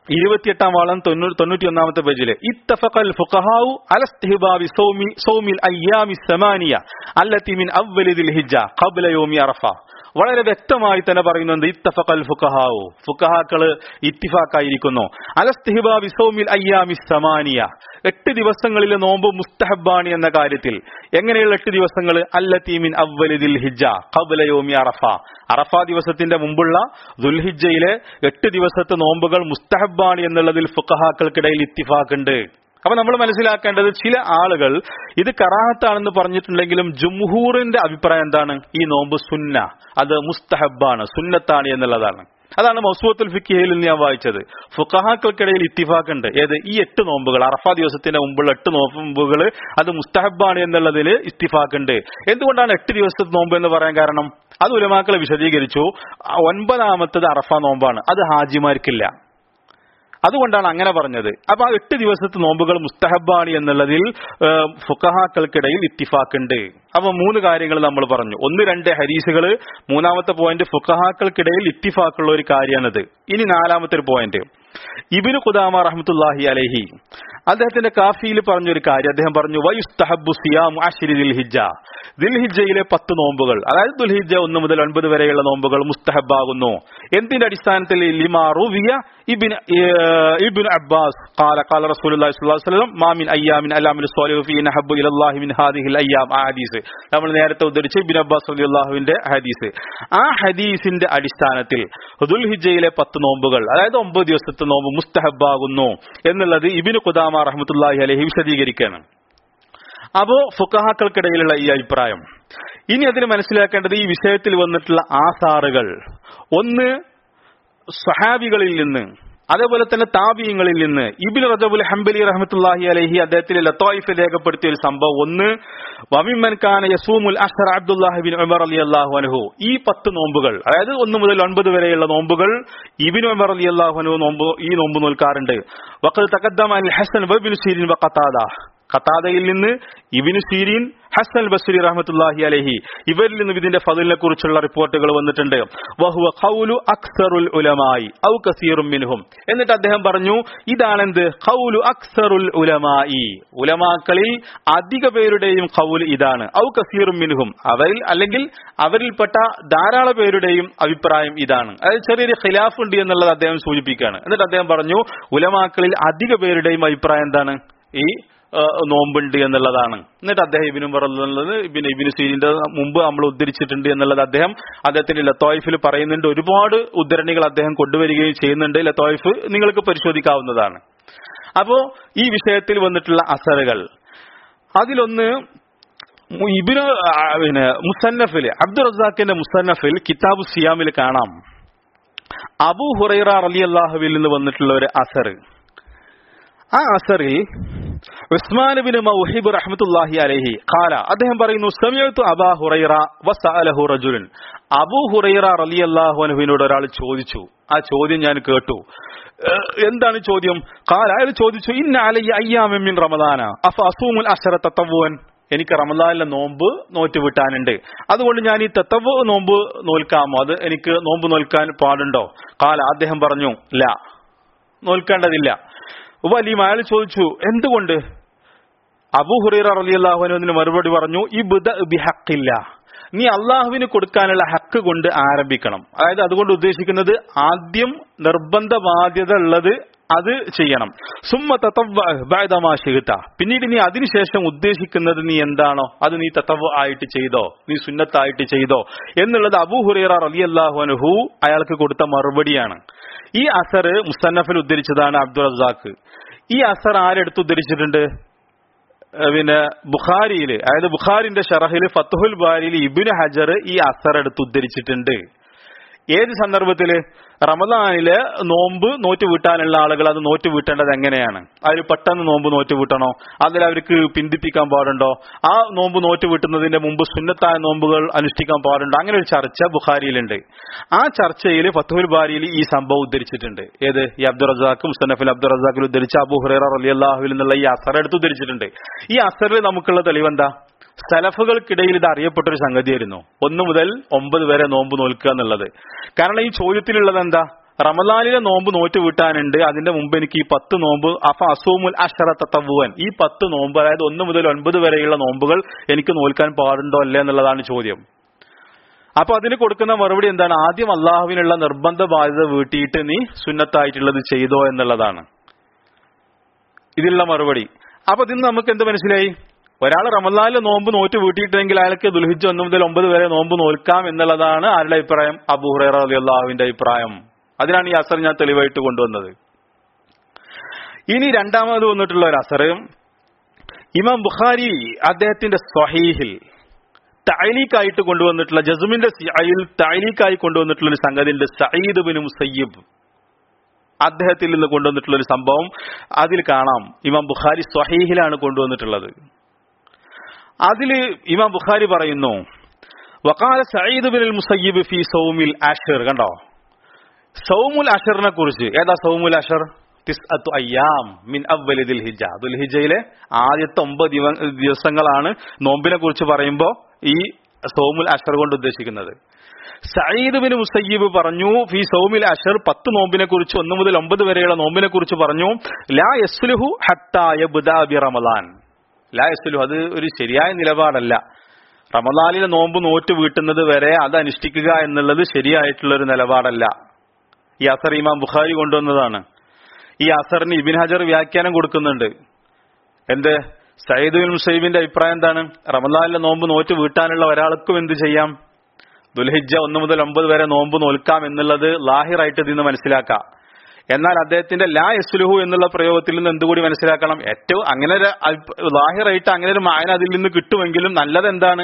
ഇരുപത്തിയെട്ടാം വാളം തൊണ്ണൂറ്റി ഒന്നാമത്തെ പേജില് ഇത്തഫഖൽ ഫുഖഹാഉ അല ഇസ്തിഹ്ബാബി സൗമി സൗമിൽ അയ്യാമി സമാനിയ അല്ലതി മിൻ അവ്വലി ദിൽ ഹിജ്ജ ഖബ്ല യൗമി അറഫ. വളരെ വ്യക്തമായി തന്നെ പറയുന്നുണ്ട് ഇത്തഫഖൽ ഫുഖഹാഉ, ഫുഖഹാക്കള് ഇത്തിഫാക്കായിരിക്കുന്നു അല ഇസ്തിഹ്ബാബി സൗമിൽ അയ്യാമി സമാനിയ, എട്ട് ദിവസങ്ങളിലെ നോമ്പ് മുസ്തഹബാണ് എന്ന കാര്യത്തിൽ. എങ്ങനെയുള്ള എട്ട് ദിവസങ്ങൾ? അല്ലതി മിൻ അവ്വലി ദിൽ ഹിജ്ജ ഖബ്ല യൗമി അറഫ, അറഫ ദിവസത്തിന്റെ മുമ്പുള്ള ദുൽഹിജ്ജയിലെ എട്ട് ദിവസത്തെ നോമ്പുകൾ മുസ്തഹബാണ് എന്നുള്ളതിൽ ഫുഖഹാക്കൾക്കിടയിൽ ഇത്തിഫാക്കുണ്ട്. അപ്പൊ നമ്മൾ മനസ്സിലാക്കേണ്ടത്, ചില ആളുകൾ ഇത് കറാഹത്താണെന്ന് പറഞ്ഞിട്ടുണ്ടെങ്കിലും ജുംഹൂറിന്റെ അഭിപ്രായം എന്താണ്? ഈ നോമ്പ് സുന്ന, അത് മുസ്തഹബാണ്, സുന്നത്താണ് എന്നുള്ളതാണ്. അതാണ് മൗസൂഅത്തുൽ ഫിഖ്ഹിൽ ഞാൻ വായിച്ചത്. ഫുഖഹാക്കൾക്കിടയിൽ ഇത്തിഫാക്കുണ്ട്. ഏത്? ഈ എട്ട് നോമ്പുകൾ, അറഫ ദിവസത്തിന്റെ മുമ്പുള്ള എട്ട് നോമ്പുകൾ അത് മുസ്തഹബാണ് എന്നുള്ളതിൽ ഇത്തിഫാക്കുണ്ട്. എന്തുകൊണ്ടാണ് എട്ട് ദിവസത്തെ നോമ്പ് എന്ന് പറയാൻ കാരണം? അത് ഉലമാക്കൾ വിശദീകരിച്ചു. ഒൻപതാമത്തത് അറഫ നോമ്പാണ്, അത് ഹാജിമാർക്കില്ല, അതുകൊണ്ടാണ് അങ്ങനെ പറഞ്ഞത്. അപ്പൊ ആ എട്ട് ദിവസത്തെ നോമ്പുകൾ മുസ്തഹബാണ് എന്നുള്ളതിൽ ഫുഖഹാക്കൾക്കിടയിൽ ഇത്തിഫാക്കുണ്ട്. അപ്പൊ മൂന്ന് കാര്യങ്ങൾ നമ്മൾ പറഞ്ഞു. ഒന്ന് രണ്ട് ഹദീസുകൾ, മൂന്നാമത്തെ പോയിന്റ് ഫുഖഹാക്കൾക്കിടയിൽ ഇത്തിഫാക്കുള്ള ഒരു കാര്യമാണിത്. ഇനി നാലാമത്തെ ഒരു പോയിന്റ്, ഇബ്നു ഖുദാമ റഹ്മത്തുള്ളാഹി അലൈഹി അദ്ദേഹത്തിന്റെ കാഫിയിൽ പറഞ്ഞൊരു കാര്യം. അദ്ദേഹം പറഞ്ഞു വയുസ്തഹബ്ബു സിയാമു അശ്രി ദിൽഹിജ്ജ, ദിൽഹിജ്ജയിലെ പത്ത് നോമ്പുകൾ, അതായത് ദുൽഹിജ്ജ ഒന്ന് മുതൽ ഒൻപത് വരെയുള്ള നോമ്പുകൾ മുസ്തഹബാകുന്നു. എന്തിന്റെ അടിസ്ഥാനത്തിൽ? ലിമാ റുവിയ ഇബ്നു ഇബ്നു അബ്ബാസ് ഖാല ഖാല റസൂലുള്ളാഹി സ്വല്ലല്ലാഹു അലൈഹി വസല്ലം മാ മിൻ അയ്യാമിൻ അലാമിൽ സ്വാലിഹു ഫീ നഹബ്ബു ഇലല്ലാഹി മിൻ ഹാദിഹിൽ അയ്യാം. ആ ഹദീസ് നമ്മൾ നേരത്തെ ഉദ്ധരിച്ച ഇബ്നു അബ്ബാസ് റളിയല്ലാഹുവിന്റെ ഹദീസ്. ആ ഹദീസിന്റെ അടിസ്ഥാനത്തിൽ ദുൽഹിജ്ജയിലെ പത്ത് നോമ്പുകൾ, അതായത് ഒമ്പത് ദിവസത്തെ നോമ്പ് മുസ്തഹബാകുന്നു എന്നുള്ളത് ഇബ്നു ഖുദാമ റഹ്മത്തുള്ളാഹി അലൈഹി വിശദീകരിക്കുകയാണ്. അപ്പോ ഫുഖഹാക്കൾക്കിടയിലുള്ള ഈ അഭിപ്രായം. ഇനി അതിന് മനസ്സിലാക്കേണ്ടത് ഈ വിഷയത്തിൽ വന്നിട്ടുള്ള ആസാറുകൾ, ഒന്ന് സ്വഹാബികളിൽ നിന്ന്, അതേപോലെ തന്നെ താബിഈങ്ങളിൽ നിന്ന്. ഇബ്നു റജബുൽ ഹംബലി റഹ്മത്തുള്ളാഹി അലൈഹി അദ്ദേഹത്തിന്റെ ലതായിഫ് രേഖപ്പെടുത്തിയ ഒരു സംഭവം. ഒന്ന് വമിമ്മൻ കാന യസൂമുൽ അശ്റ അബ്ദുല്ലാഹി ബിൻ ഉമർ റളിയല്ലാഹു അൻഹു, ഈ പത്ത് നോമ്പുകൾ, അതായത് ഒന്ന് മുതൽ ഒൻപത് വരെയുള്ള നോമ്പുകൾ ഇബ്നു ഉമർ റളിയല്ലാഹു അൻഹു നോമ്പ് ഈ നോമ്പ് നോൽക്കാറുണ്ട്. വഖദ് തഖദ്ദമ അൽ ഹസൻ വഇബ്നു സീരിൻ വഖതാദ, ഖതാദയിൽ നിന്ന് ഇബ്നു സീരീൻ, ഹസൻ ബസ്രി റഹ്മത്തുള്ളാഹി അലൈഹി, ഇവരിൽ നിന്നും ഇതിന്റെ ഫളിലിനെ കുറിച്ചുള്ള റിപ്പോർട്ടുകൾ വന്നിട്ടുണ്ട്. വഹുവ ഖൗലു അക്സറുൽ ഉലമായി ഔ കസീറും മിൻഹും, എന്നിട്ട് അദ്ദേഹം പറഞ്ഞു ഇതാണെന്ത്? ഖൗലു അക്സറുൽ ഉലമായി, ഉലമാക്കളിൽ അധിക പേരുടെയും ഖൗൽ ഇതാണ്. ഔ കസീറും മിൻഹും, അവരിൽ അല്ലെങ്കിൽ അവരിൽപ്പെട്ട ധാരാളം പേരുടെയും അഭിപ്രായം ഇതാണ്. അതായത് ചെറിയൊരു ഖിലാഫ് ഉണ്ട് എന്നുള്ളത് അദ്ദേഹം സൂചിപ്പിക്കുകയാണ്. എന്നിട്ട് അദ്ദേഹം പറഞ്ഞു ഉലമാക്കളിൽ അധിക പേരുടെയും അഭിപ്രായം എന്താണ്? ഈ നോമ്പുണ്ട് എന്നുള്ളതാണ്. എന്നിട്ട് അദ്ദേഹം ഇബ്നു ഉമർ എന്നുള്ളത് ഇബ്നു ഇബ്നു സീരിന്റെ മുമ്പ് നമ്മൾ ഉദ്ധരിച്ചിട്ടുണ്ട് എന്നുള്ളത് അദ്ദേഹം അദ്ദേഹത്തിന്റെ ലതായിഫിൽ പറയുന്നുണ്ട്. ഒരുപാട് ഉദ്ധരണികൾ അദ്ദേഹം കൊണ്ടുവരികയും ചെയ്യുന്നുണ്ട്. ലതായിഫ് നിങ്ങൾക്ക് പരിശോധിക്കാവുന്നതാണ്. അപ്പോ ഈ വിഷയത്തിൽ വന്നിട്ടുള്ള അസറുകൾ, അതിലൊന്ന് ഇബ്നു പിന്നെ മുസന്നഫിൽ അബ്ദുർ റസാഖിന്റെ മുസന്നഫിൽ കിതാബു സിയാമിൽ കാണാം, അബൂ ഹുറൈറ റളിയല്ലാഹുവിൽ നിന്ന് വന്നിട്ടുള്ള ഒരു അസർ. ആ അസറിൽ ഉസ്മാൻ ഇബ്നു മൗഹിബ് റഹ്മത്തുള്ളാഹി അലൈഹി ഖാല, അദ്ദേഹം പറയുന്നു സമിഅതു അബാ ഹുറൈറ വസഅലഹു റജുലുൻ, അബൂ ഹുറൈറ റളിയല്ലാഹു അൻഹുവിനോട് ഒരാൾ ചോദിച്ചു. ആ ചോദ്യം ഞാൻ കേട്ടു. എന്താണ് ചോദ്യം? ഖാല, അയാൾ ചോദിച്ചു ഇന്ന അലയ്യ അയ്യാമിൻ മിൻ റമദാന അഫ അസൂമുൽ അശ്റ തതവ്വുൻ, എനിക്ക് റമദാനിലെ നോമ്പ് നോറ്റ് വിട്ടാനുണ്ട്, അതുകൊണ്ട് ഞാൻ ഈ തതവ്വു നോമ്പ് നോൽക്കാമോ? അത് എനിക്ക് നോമ്പ് നോൽക്കാൻ പാടുണ്ടോ? ഖാല, അദ്ദേഹം പറഞ്ഞു ലാ, നോൽക്കേണ്ടതില്ല. വലിയ അയാൾ ചോദിച്ചു എന്തുകൊണ്ട്? അബൂ ഹുറൈറ റളിയല്ലാഹു അൻഹു അതിന് മറുപടി പറഞ്ഞു ഇബ്ദ ബിഹഖില്ല, നീ അള്ളാഹുവിന് കൊടുക്കാനുള്ള ഹക്ക് കൊണ്ട് ആരംഭിക്കണം. അതായത് അതുകൊണ്ട് ഉദ്ദേശിക്കുന്നത് ആദ്യം നിർബന്ധ ബാധ്യത ഉള്ളത് അത് ചെയ്യണം. സുമ്മ തതവ്വ ബഅദ മാ ശിഅത, പിന്നീട് നീ അതിനുശേഷം ഉദ്ദേശിക്കുന്നത് നീ എന്താണോ അത് നീ തതവ്വ ആയിട്ട് ചെയ്തോ, നീ സുന്നത്തായിട്ട് ചെയ്തോ എന്നുള്ളത് അബൂ ഹുറൈറ റളിയല്ലാഹു അൻഹു അയാൾക്ക് കൊടുത്ത മറുപടിയാണ്. ഈ അസർ മുസന്നഫിൽ ഉദ്ധരിച്ചതാണ് അബ്ദുർ റസാഖ്. ഈ അസർ ആരെടുത്ത് ഉദ്ധരിച്ചിട്ടുണ്ട്? പിന്നെ ബുഖാരിയിൽ, അതായത് ബുഖാരിന്റെ ഷറഹിൽ ഫത്ഹുൽ ബാരിയിൽ ഇബ്നു ഹജർ ഈ അസർ എടുത്ത് ഉദ്ധരിച്ചിട്ടുണ്ട്. ഏത് സന്ദർഭത്തില്? റമദാനിലെ നോമ്പ് നോറ്റ് വീട്ടാനുള്ള ആളുകൾ അത് നോറ്റ് വീട്ടേണ്ടത് എങ്ങനെയാണ്? അതിൽ പെട്ടെന്ന് നോമ്പ് നോറ്റ് വീട്ടണോ? അതിൽ അവർക്ക് പിന്തിപ്പിക്കാൻ പാടുണ്ടോ? ആ നോമ്പ് നോറ്റ് വീട്ടുന്നതിന്റെ മുമ്പ് സുന്നത്തായ നോമ്പുകൾ അനുഷ്ഠിക്കാൻ പാടുണ്ടോ? അങ്ങനെ ഒരു ചർച്ച ബുഖാരിയിലുണ്ട്. ആ ചർച്ചയിൽ ഫത്ഹുൽ ബാരിയിൽ ഈ സംഭവം ഉദ്ധരിച്ചിട്ടുണ്ട്. ഏത്? ഈ അബ്ദുർ റസാഖ് മുസ്തനഫിൽ അബ്ദുർ റസാഖിൽ ഉദ്ധരിച്ച അബൂ ഹുറൈറ റളിയല്ലാഹു എന്നുള്ള ഈ അസർ എടുത്ത് ഉദ്ധരിച്ചിട്ടുണ്ട്. ഈ അസറിൽ നമുക്കുള്ള തെളിവെന്താ? സലഫുകൾക്കിടയിൽ ഇത് അറിയപ്പെട്ടൊരു സംഗതിയായിരുന്നു, ഒന്ന് മുതൽ ഒമ്പത് വരെ നോമ്പ് നോൽക്കുക എന്നുള്ളത്. കാരണം ഈ ചോദ്യത്തിലുള്ളത് എന്താ? റമദാനിലെ നോമ്പ് നോറ്റ് വീട്ടാനുണ്ട്, അതിന്റെ മുമ്പ് എനിക്ക് ഈ പത്ത് നോമ്പ് അഫ അസൂമുൽ അഷറ തത്തവ്വുൻ, ഈ പത്ത് നോമ്പ് അതായത് ഒന്ന് മുതൽ ഒൻപത് വരെയുള്ള നോമ്പുകൾ എനിക്ക് നോൽക്കാൻ പാടുണ്ടോ അല്ലേ എന്നുള്ളതാണ് ചോദ്യം. അപ്പൊ അതിന് കൊടുക്കുന്ന മറുപടി എന്താണ്? ആദ്യം അള്ളാഹുവിനുള്ള നിർബന്ധ ബാധ്യത വീട്ടിയിട്ട് നീ സുന്നത്തായിട്ടുള്ളത് ചെയ്തോ എന്നുള്ളതാണ് ഇതിലുള്ള മറുപടി. അപ്പൊ ഇതിന് നമുക്ക് എന്ത് മനസ്സിലായി? ഒരാൾ റമദാനിലെ നോമ്പ് നോറ്റ് വീട്ടിയിട്ടെങ്കിൽ അയാൾക്ക് ദുൽഹിജ്ജ ഒന്ന് മുതൽ ഒമ്പത് വരെ നോമ്പ് നോൽക്കാം എന്നുള്ളതാണ് ആരുടെ അഭിപ്രായം? അബൂ ഹുറൈറ റളിയല്ലാഹുവിന്റെ അഭിപ്രായം. അതിനാണ് ഈ അസർ ഞാൻ തെളിവായിട്ട് കൊണ്ടുവന്നത്. ഇനി രണ്ടാമത് വന്നിട്ടുള്ള ഒരു അസർ ഇമാം ബുഖാരി അദ്ദേഹത്തിന്റെ സ്വഹീഹിൽ തഅലീഖായിട്ട് കൊണ്ടുവന്നിട്ടുള്ള ജസ്മിന്റെ സിഅയിൽ തഅലീഖായി കൊണ്ടുവന്നിട്ടുള്ള ഒരു സംഗതി ഉണ്ട്. സഈദ് ബിൻ മുസയ്യിബ് അദ്ദേഹത്തിൽ നിന്ന് കൊണ്ടുവന്നിട്ടുള്ള ഒരു സംഭവം അതിൽ കാണാം. ഇമാം ബുഖാരി സ്വഹീഹിലാണ് കൊണ്ടുവന്നിട്ടുള്ളത്. അതിൽ ഇമാം ബുഖാരി പറയുന്നു, വഖാല സഈദ് ബിൻ മുസയ്യിബ് ഫീ സൗമിൽ അശ്ർ. കണ്ടോ, സൗമുൽ അശ്റിനെ കുറിച്ച്. ഏതാ സൗമുൽ അശ്ർ? തിസ്അത്തു അയ്യാം മിൻ അവ്വലി ദുൽഹിജ്ജ, ദുൽഹിജ്ജയിലെ ആദ്യത്തെ ഒമ്പത് ദിവസങ്ങളാണ് നോമ്പിനെ കുറിച്ച് പറയുമ്പോൾ ഈ സൗമുൽ അശ്ർ കൊണ്ട് ഉദ്ദേശിക്കുന്നത്. സഈദ് ബിൻ മുസയ്യിബ് പറഞ്ഞു ഫീ സൗമിൽ അശ്ർ, പത്ത് നോമ്പിനെ കുറിച്ച്, ഒന്ന് മുതൽ ഒമ്പത് വരെയുള്ള നോമ്പിനെ കുറിച്ച് പറഞ്ഞു, ലാ യസ്ലുഹു ഹത്താ യബ്ദാ ബി റമളാൻ. ലാ യസ്ലുഹു, അത് ഒരു ശരിയായ നിലപാടല്ല. റമളാനിലെ നോമ്പ് നോറ്റ് വീട്ടുന്നത് വരെ അത് അനുഷ്ഠിക്കുക എന്നുള്ളത് ശരിയായിട്ടുള്ള ഒരു നിലപാടല്ല. ഈ അസർ ഇമാം ബുഖാരി കൊണ്ടുവന്നതാണ്. ഈ അസറിന് ഇബ്നു ഹജർ വ്യാഖ്യാനം കൊടുക്കുന്നുണ്ട്. എന്ത്? സഈദ് ബിൻ മുസയ്യിബിന്റെ അഭിപ്രായം എന്താണ്? റമളാനിലെ നോമ്പ് നോറ്റ് വീട്ടാനുള്ള ഒരാൾക്കും എന്ത് ചെയ്യാം? ദുൽഹിജ്ജ ഒന്ന് മുതൽ ഒമ്പത് വരെ നോമ്പ് നോൽക്കാം എന്നുള്ളത് ലാഹിറായിട്ട് ഇതിൽ നിന്ന് മനസ്സിലാക്കാം. എന്നാൽ അദ്ദേഹത്തിന്റെ ലാ യസ്ലുഹു എന്നുള്ള പ്രയോഗത്തിൽ നിന്ന് എന്തുകൂടി മനസ്സിലാക്കണം? ഏറ്റവും അങ്ങനെ ഒരു ലാഹിറായിട്ട് അങ്ങനെ ഒരു മായന അതിൽ നിന്ന് കിട്ടുമെങ്കിലും നല്ലത് എന്താണ്?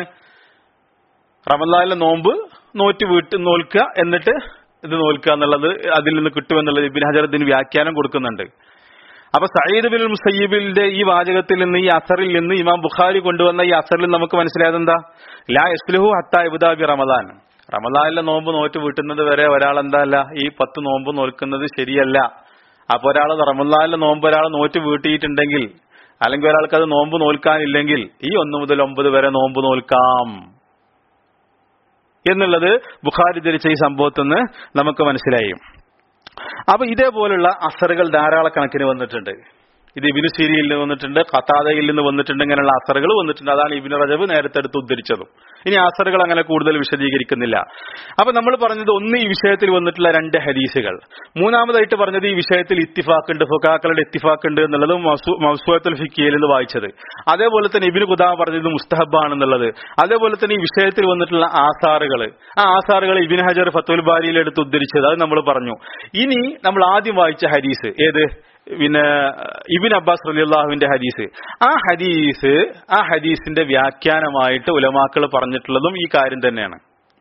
റമളാനിലെ നോമ്പ് നോറ്റ് വീട്ട് നോൽക്കുക, എന്നിട്ട് ഇത് നോൽക്കുക എന്നുള്ളത് അതിൽ നിന്ന് കിട്ടുമെന്നുള്ളത് ഇബ്നു ഹജർ ഇതിന് വ്യാഖ്യാനം കൊടുക്കുന്നുണ്ട്. അപ്പൊ സഈദ് ബിൻ മുസയ്യിബിന്റെ ഈ വാചകത്തിൽ നിന്ന്, ഈ അസറിൽ നിന്ന്, ഇമാം ബുഖാരി കൊണ്ടുവന്ന ഈ അസറിൽ നമുക്ക് മനസ്സിലായത് എന്താ? ലാ യസ്ലുഹു ഹത്താ യബ്ദാ ബി റമളാൻ. റമളാനിലെ നോമ്പ് നോറ്റ് വീട്ടുന്നത് വരെ ഒരാൾ എന്താ അല്ല ഈ പത്ത് നോമ്പ് നോൽക്കുന്നത് ശരിയല്ല. അപ്പൊ ഒരാൾ റമളാനിലെ നോമ്പ് ഒരാൾ നോറ്റ് വീട്ടിയിട്ടുണ്ടെങ്കിൽ, അല്ലെങ്കിൽ ഒരാൾക്ക് അത് നോമ്പ് നോൽക്കാനില്ലെങ്കിൽ ഈ ഒന്ന് മുതൽ ഒമ്പത് വരെ നോമ്പ് നോൽക്കാം എന്നുള്ളത് ബുഖാരി ധരിച്ച ഈ സംഭവത്തിൽ നിന്ന് നമുക്ക് മനസ്സിലായി. അപ്പൊ ഇതേപോലുള്ള അസറുകൾ ധാരാളക്കണക്കിന് വന്നിട്ടുണ്ട്. ഇത് ഇബ്നു സിരീനിൽ നിന്ന് വന്നിട്ടുണ്ട്, ഖതാദയിൽ നിന്ന് വന്നിട്ടുണ്ട്, ഇങ്ങനെയുള്ള അസറുകൾ വന്നിട്ടുണ്ട്. അതാണ് ഇബ്നു റജബ് നേരത്തെ എടുത്ത് ഉദ്ധരിച്ചതും. ഇനി അസറുകൾ അങ്ങനെ കൂടുതൽ വിശദീകരിക്കുന്നില്ല. അപ്പൊ നമ്മൾ പറഞ്ഞത് ഒന്ന് ഈ വിഷയത്തിൽ വന്നിട്ടുള്ള രണ്ട് ഹദീസുകൾ. മൂന്നാമതായിട്ട് പറഞ്ഞത് ഈ വിഷയത്തിൽ ഇത്തിഫാഖുണ്ട്, ഫുഖാക്കളുടെ ഇത്തിഫാഖുണ്ട് എന്നുള്ളത് മൗസൂഅത്തുൽ ഫിഖ്ഹിയിൽ നിന്ന് വായിച്ചത്. അതേപോലെ തന്നെ ഇബ്നു ഖുദാമ പറഞ്ഞത് മുസ്തഹബാണെന്നുള്ളത്. അതേപോലെ തന്നെ ഈ വിഷയത്തിൽ വന്നിട്ടുള്ള ആസാറുകൾ, ആ ആസാറുകൾ ഇബ്നു ഹജർ ഫത്ഹുൽ ബാരിയിൽ എടുത്ത് ഉദ്ധരിച്ചത്, അത് നമ്മൾ പറഞ്ഞു. ഇനി നമ്മൾ ആദ്യം വായിച്ച ഹദീസ് ഏത്? പിന്നെ ഇബ്നു അബ്ബാസ് റളിയല്ലാഹുവിന്റെ ഹദീസ്. ആ ഹദീസ് ആ ഹദീസിന്റെ വ്യാഖ്യാനമായിട്ട് ഉലമാക്കൾ പറഞ്ഞിട്ടുള്ളതും ഈ കാര്യം തന്നെയാണ്.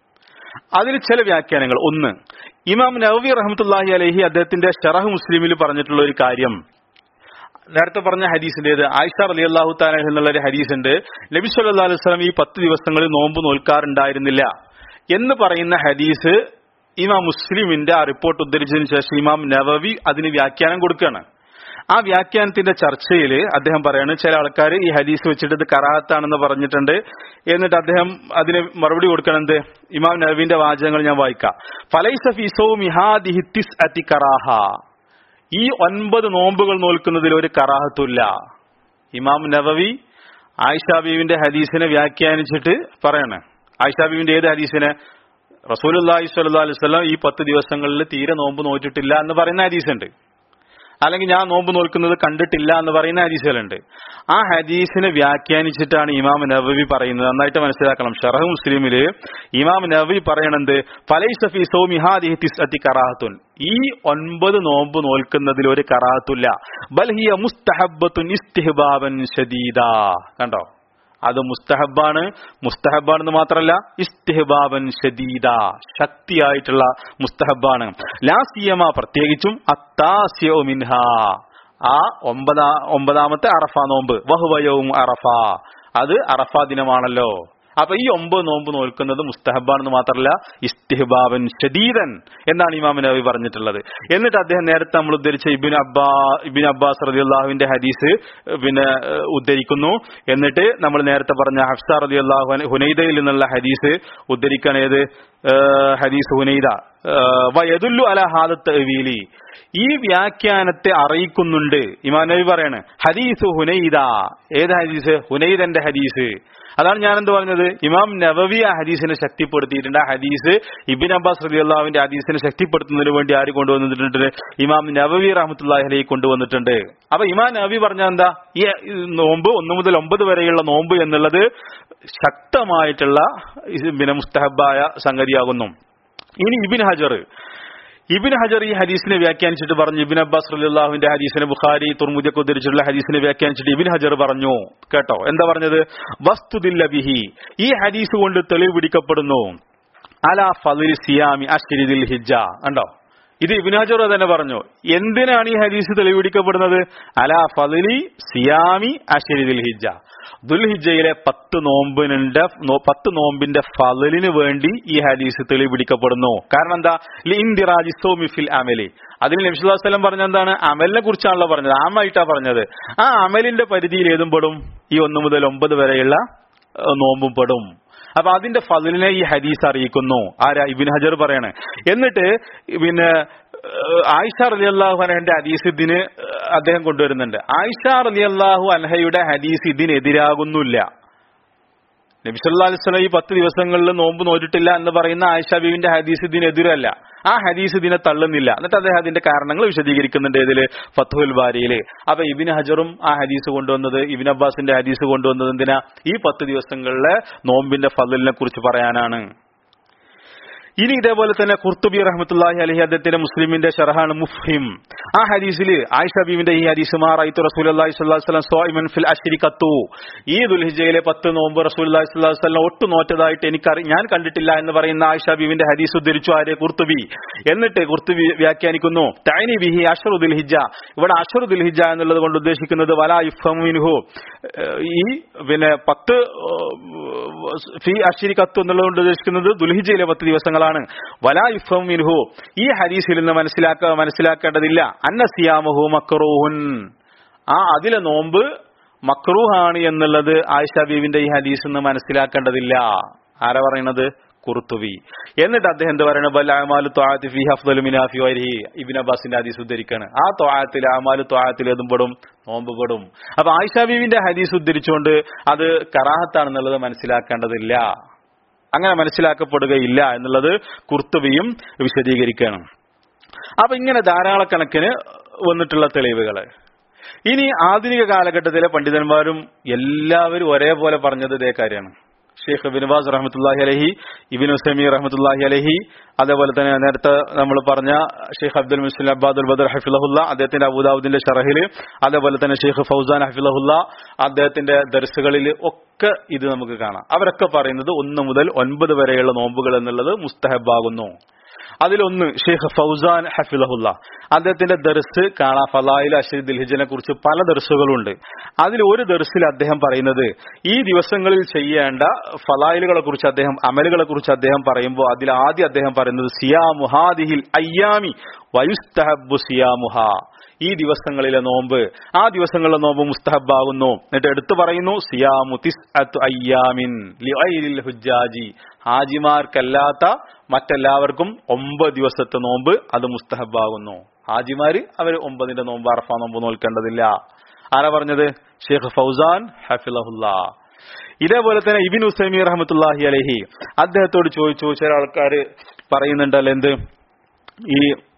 അതിൽ ചില വ്യാഖ്യാനങ്ങൾ. ഒന്ന്, ഇമാം നവവി റഹ്മത്തുള്ളാഹി അലൈഹി അദ്ദേഹത്തിന്റെ ശറഹ് മുസ്ലിമിൽ പറഞ്ഞിട്ടുള്ള ഒരു കാര്യം, നേരത്തെ പറഞ്ഞ ഹദീസിന്റേത് ആയിഷ റളിയല്ലാഹു തആല എന്നുള്ള ഒരു ഹദീസുണ്ട്. നബി സല്ലല്ലാഹു അലൈഹി വസല്ലം ഈ പത്ത് ദിവസങ്ങളിൽ നോമ്പ് നോൽക്കാറുണ്ടായിരുന്നില്ല എന്ന് പറയുന്ന ഹദീസ് ഇമാം മുസ്ലിമിന്റെ ആ റിപ്പോർട്ട് ഉദ്ധരിച്ചതിന് ശേഷം ഇമാം നവവി അതിന് വ്യാഖ്യാനം കൊടുക്കുകയാണ്. ആ വ്യാഖ്യാനത്തിന്റെ ചർച്ചയിൽ അദ്ദേഹം പറയാണ്, ചില ആൾക്കാർ ഈ ഹദീസ് വെച്ചിട്ട് ഇത് കറാഹത്താണെന്ന് പറഞ്ഞിട്ടുണ്ട്. എന്നിട്ട് അദ്ദേഹം അതിന് മറുപടി കൊടുക്കണത് ഇമാം നവവിന്റെ വാചകങ്ങൾ ഞാൻ വായിക്കാം. ഫലൈസ ഫീ സൗമി ഹാദിഹി തിസ്അതി കറാഹ, ഈ ഒൻപത് നോമ്പുകൾ നോൽക്കുന്നതിൽ ഒരു കറാഹത്തുമില്ല. ഇമാം നവവി ആയിഷ ബീവിന്റെ ഹദീസിനെ വ്യാഖ്യാനിച്ചിട്ട് പറയാണ്. ആയിഷ ബീവിന്റെ ഏത് ഹദീസിനെ? റസൂലുള്ളാഹി സ്വല്ലല്ലാഹു അലൈഹി വസല്ലം ഈ പത്ത് ദിവസങ്ങളിൽ തീരെ നോമ്പ് നോറ്റിട്ടില്ല എന്ന് പറയുന്ന ഹദീസുണ്ട്, അല്ലെങ്കിൽ ഞാൻ നോമ്പ് നോൽക്കുന്നത് കണ്ടിട്ടില്ല എന്ന് പറയുന്ന ഹദീസുകളുണ്ട്. ആ ഹദീസിനെ വ്യാഖ്യാനിച്ചിട്ടാണ് ഇമാം നവവി പറയുന്നത്. നന്നായിട്ട് മനസ്സിലാക്കണം. ശറഹ് മുസ്ലിമില് ഇമാം നവവി പറയണത് ഫലൈസ ഫീ സൗമി ഹാദിഹി തിസ്അതി കറാഹത്തുൻ, ഈ ഒൻപത് നോമ്പ് നോൽക്കുന്നതിൽ ഒരു കറാഹത്തുല്ല. ബൽ ഹിയ മുസ്തഹബ്ബത്തുൻ ഇസ്തിഹ്ബാബൻ ശദീദാ. കണ്ടോ, അത് മുസ്തഹബാണ്. മുസ്തഹബാണെന്ന് മാത്രമല്ല, ഇസ്തിഹ്ബാബൻ ശദീദ, ശക്തിയായിട്ടുള്ള മുസ്തഹബാണ്. ലാ സിയമ, പ്രത്യേകിച്ചും അത്താസിഉ മിൻഹാ, ആ ഒമ്പതാ ഒമ്പതാമത്തെ അറഫ നോമ്പ്, വഹുവ യൗമു അറഫ, അത് അറഫ ദിനമാണല്ലോ. അപ്പൊ ഈ ഒമ്പത് നോമ്പ് നോൽക്കുന്നത് മുസ്തഹബാണെന്ന് മാത്രമല്ല, ഇസ്തിഹ്ബാബൻ ശദീദൻ എന്നാണ് ഇമാം നവവി പറഞ്ഞിട്ടുള്ളത്. എന്നിട്ട് അദ്ദേഹം നേരത്തെ നമ്മൾ ഉദ്ധരിച്ച ഇബ്നു അബ്ബാ ഇബ്നു അബ്ബാസ് റളിയല്ലാഹുവിന്റെ ഹദീസ് പിന്നെ ഉദ്ധരിക്കുന്നു. എന്നിട്ട് നമ്മൾ നേരത്തെ പറഞ്ഞ ഹഫ്സ റളിയല്ലാഹു അൻഹ ഹുനൈദയിൽ നിന്നുള്ള ഹദീസ് ഉദ്ധരിക്കാൻ, ഏത് ഹദീസ് ഹുനൈദ വയദുല്ലു അലാ ഹാദ തഅ്വീലി, ഈ വ്യാഖ്യാനത്തെ അറിയിക്കുന്നുണ്ട്. ഇമാം നബി പറയാണ് ഹദീസ് ഹുനൈദ. ഏത് ഹദീസ്? ഹുനൈദന്റെ ഹദീസ്. അതാണ് ഞാൻ എന്ത് പറഞ്ഞത്, ഇമാം നവവി ആ ഹദീസിനെ ശക്തിപ്പെടുത്തിയിട്ടുണ്ട്. ആ ഹദീസ് ഇബ്നു അബ്ബാസ് റളിയല്ലാഹുവിന്റെ ഹദീസിനെ ശക്തിപ്പെടുത്തുന്നതിന് വേണ്ടി ആര് കൊണ്ടുവന്നിട്ടുണ്ട്? ഇമാം നവവി റഹ്മത്തുള്ളാഹി അലൈഹി കൊണ്ടുവന്നിട്ടുണ്ട്. അപ്പൊ ഇമാം നവവി പറഞ്ഞ എന്താ, ഈ നോമ്പ് ഒന്ന് മുതൽ ഒമ്പത് വരെയുള്ള നോമ്പ് എന്നുള്ളത് ശക്തമായിട്ടുള്ള പിന്നെ മുസ്തഹബായ സംഗതിയാകുന്നു. ഇനി ഇബ്നു ഹജർ ഇബ്നു ഹജർ ഈ ഹദീസിനെ വ്യാഖ്യാനിച്ചിട്ട് പറഞ്ഞു, ഇബ്നു അബ്ബാസ് റളിയല്ലാഹുവിന്റെ ഹദീസിനെ ബുഖാരി തുർമുദിയൊക്കെ ഉദ്ധരിച്ചിട്ടുള്ള ഹദീസിനെ വ്യാഖ്യാനിച്ചിട്ട് ഇബ്നു ഹജർ പറഞ്ഞു കേട്ടോ, എന്താ പറഞ്ഞത്? വസ്തുദില്ല ബിഹി, ഈ ഹദീസ് കൊണ്ട് തെളിവ് പിടിക്കപ്പെടുന്നു അലാ ഫളിൽ സിയാമി അശ്രി ദിൽ ഹിജ്ജ. കണ്ടോ, ഇത് ഇബ്നു ഹജർ തന്നെ പറഞ്ഞു. എന്തിനാണ് ഈ ഹദീസ് തെളിവ് പിടിക്കപ്പെടുന്നത്? അലാ ഫളിൽ സിയാമി അശ്രി ദിൽ ഹിജ്ജ, ദുൽഹിജ്ജയിലെ പത്ത് നോമ്പിന്റെ പത്ത് നോമ്പിന്റെ ഫളിന് വേണ്ടി ഈ ഹദീസ് തെളിവ് പിടിക്കപ്പെടുന്നു. കാരണം എന്താ? ലിൻദിറാജി സൗമി ഫിൽ അമലി, അതിന് നബി സല്ലല്ലാഹു അലൈഹി വസല്ലം പറഞ്ഞെന്താണ്? അമലിനെ കുറിച്ചാണല്ലോ പറഞ്ഞത്, ആമായിട്ടാ പറഞ്ഞത്. ആ അമലിന്റെ പരിധിയിൽ ഏതും പെടും, ഈ ഒന്ന് മുതൽ ഒമ്പത് വരെയുള്ള നോമ്പും പെടും. അപ്പൊ അതിന്റെ ഫളിനെ ഈ ഹദീസ് അറിയിക്കുന്നു. ആരാ? ഇബ്നു ഹജർ പറയാണ്. എന്നിട്ട് പിന്നെ ആയിഷ റളിയല്ലാഹു അൻഹയുടെ ഹദീസ് ഇതിന് അദ്ദേഹം കൊണ്ടുവരുന്നുണ്ട്. ആയിഷ റളിയല്ലാഹു അൻഹയുടെ ഹദീസ് ഇതിനെതിരാകുന്നില്ല. നബി സല്ലല്ലാഹു അലൈഹി വസല്ലം ഈ പത്ത് ദിവസങ്ങളിൽ നോമ്പ് നോറ്റിട്ടില്ല എന്ന് പറയുന്ന ആയിഷ ബീവിന്റെ ഹദീസ് ഇതിനെതിരല്ല. ആ ഹദീസ് ഇതിനെ തള്ളുന്നില്ല. എന്നിട്ട് അദ്ദേഹം അതിന്റെ കാരണങ്ങൾ വിശദീകരിക്കുന്നുണ്ട് ഇതില് ഫത്ഹുൽ ബാരിയില്. അപ്പൊ ഇബ്നു ഹജറും ആ ഹദീസ് കൊണ്ടുവന്നത്, ഇബ്നു അബ്ബാസിന്റെ ഹദീസ് കൊണ്ടുവന്നത് എന്തിനാ? ഈ പത്ത് ദിവസങ്ങളിലെ നോമ്പിന്റെ ഫളിലിനെ കുറിച്ച് പറയാനാണ്. ഇനി ഇതേപോലെ തന്നെ ഖുർത്തുബി റഹ്മത്തുള്ളാഹി അലൈഹി അദ്ദേഹത്തിന്റെ മുസ്ലിമിന്റെ ശറഹാണ് മുഫ്ഹിം. ആ ഹദീസിൽ ആയിഷ ബീവിന്റെ ഈ ഹദീസ് മാ റഅയ്തു റസൂലുള്ളാഹി സ്വല്ലല്ലാഹു അലൈഹി വസല്ലം സ്വായിമൻ ഫിൽ അശ്രി ഖത്തു, ഈ ദുൽഹിജ്ജയിലെ പത്ത് നോമ്പ് റസൂലുള്ളാഹി സ്വല്ലല്ലാഹു അലൈഹി വസല്ലം ഒട്ടു നോറ്റതായിട്ട് എനിക്ക് ഞാൻ കണ്ടിട്ടില്ല എന്ന് പറയുന്ന ആയിഷ ബീവിന്റെ ഹദീസ് ഉദ്ധരിച്ചു ആര്? ഖുർത്തുബി. എന്നിട്ട് ഖുർത്തുബി വ്യാഖ്യാനിക്കുന്നു തഅനി ബിഹി അശ്റു ദുൽഹിജ്ജ, ഇവിടെ അശ്റു ദുൽഹിജ്ജ എന്നുള്ളത് കൊണ്ട് ഉദ്ദേശിക്കുന്നത് വലാ യുഫ്ഹമു മിൻഹു, ഈ പിന്നെ പത്ത് ഫി അശ്രി ഖത്തു എന്നുള്ളത് കൊണ്ട് ഉദ്ദേശിക്കുന്നത് ദുൽഹിജ്ജയിലെ പത്ത് ദിവസങ്ങൾ വലാ യുഫ്ഹമു മിൻഹു, ഈ ഹദീസിൽ നിന്ന് മനസ്സിലാക്ക മനസ്സിലാക്കേണ്ടതില്ല അന്ന സിയാമഹു മക്റൂഹുൻ, ആ അതിലെ നോമ്പ് മക്റൂഹാണ് എന്നുള്ളത് ആയിഷ ബീവിന്റെ ഈ ഹദീസിൽ നിന്ന് മനസ്സിലാക്കേണ്ടതില്ല. ആരാ പറയുന്നത്? ഖുർത്തുബി. എന്നിട്ട് അദ്ദേഹം എന്താ പറയുന്നത്? ബൽ അഅമാലു ത്വാഅത്തി ഫീഹി അഫ്ദലു മിനാ ഫീ ഗൈരിഹി, ഇബ്നു അബ്ബാസിന്റെ ഹദീസ് ഉദ്ധരിക്കാണ്. ആ ത്വാഅത്തിൽ അഅമാലു ത്വാഅത്തിൽ ഏതും പെടും, നോമ്പ് പെടും. അപ്പൊ ആയിഷ ബീവിന്റെ ഹദീസ് ഉദ്ധരിച്ചുകൊണ്ട് അത് കറാഹത്താണെന്നുള്ളത് മനസ്സിലാക്കേണ്ടതില്ല, അങ്ങനെ മനസ്സിലാക്കപ്പെടുകയില്ല എന്നുള്ളത് ഖുർത്തുബിയും വിശദീകരിക്കുകയാണ്. അപ്പൊ ഇങ്ങനെ ധാരാളക്കണക്കിന് വന്നിട്ടുള്ള തെളിവുകൾ. ഇനി ആധുനിക കാലഘട്ടത്തിലെ പണ്ഡിതന്മാരും എല്ലാവരും ഒരേപോലെ പറഞ്ഞത് ഇതേ കാര്യമാണ്. ഷെയ്ഖ് ഇബ്നു ബാസ് റഹ്മത്തുള്ളാഹി അലൈഹി, ഇബ്നു ഉസൈമീൻ റഹ്മത്തുള്ളാഹി അലൈഹി, അതേപോലെ തന്നെ നേരത്തെ നമ്മൾ പറഞ്ഞ ഷെയ്ഖ് അബ്ദുൽ മുസ്ലിം അബ്ബാദുൽ ബദർ ഹഫിളഹുല്ല അദ്ദേഹത്തിന്റെ അബൂദാവൂദിന്റെ ഷറഹില്, അതേപോലെ തന്നെ ഷെയ്ഖ് ഫൗസാൻ ഹഫിളഹുല്ല അദ്ദേഹത്തിന്റെ ദർസുകളിൽ ഒക്കെ ഇത് നമുക്ക് കാണാം. അവരൊക്കെ പറയുന്നത് ഒന്ന് മുതൽ ഒൻപത് വരെയുള്ള നോമ്പുകൾ എന്നുള്ളത് മുസ്തഹബാകുന്നു. അതിലൊന്ന് ഷെയ്ഖ് ഫൗസാൻ ഹഫിളഹുല്ല അദ്ദേഹത്തിന്റെ ദർസ് കാണാം. ഫലായിൽ അശ്രി ദിൽഹിജ്ജനെ കുറിച്ച് പല ദർസുകളുണ്ട്. അതിൽ ഒരു ദർസിൽ അദ്ദേഹം പറയുന്നത് ഈ ദിവസങ്ങളിൽ ചെയ്യേണ്ട ഫലായിലുകളെ കുറിച്ച് അദ്ദേഹം അമലുകളെ കുറിച്ച് അദ്ദേഹം പറയുമ്പോൾ അതിൽ ആദ്യം അദ്ദേഹം പറയുന്നത് സിയാമു ഹാദിഹിൽ അയ്യാമി വയുസ്തഹബ്ബു സിയാമുഹ, ഈ ദിവസങ്ങളിലെ നോമ്പ്, ആ ദിവസങ്ങളിലെ നോമ്പ് മുസ്തഹബാകുന്നു. എന്നിട്ട് എടുത്തു പറയുന്നു സിയാമു തിസ്അത്തു അയ്യാമിൻ ലിഗൈരിൽ ഹുജ്ജാജി, ഹാജിമാർക്കല്ലാത്ത മറ്റെല്ലാവർക്കും ഒമ്പത് ദിവസത്തെ നോമ്പ് അത് മുസ്തഹബാകുന്നു. ഹാജിമാര് അവർ ഒമ്പതിന്റെ നോമ്പ് അറഫ നോമ്പ് നോൽക്കേണ്ടതില്ല. ആരാ പറഞ്ഞത്? ഷെയ്ഖ് ഫൗസാൻ ഹഫിളഹുല്ല. ഇതേപോലെ തന്നെ ഇബ്നു ഉസൈമീൻ റഹ്മത്തുള്ളാഹി അലൈഹി അദ്ദേഹത്തോട് ചോദിച്ചു, ചില ആൾക്കാർ പറയുന്നുണ്ടല്ലോ എന്ത്, ഈ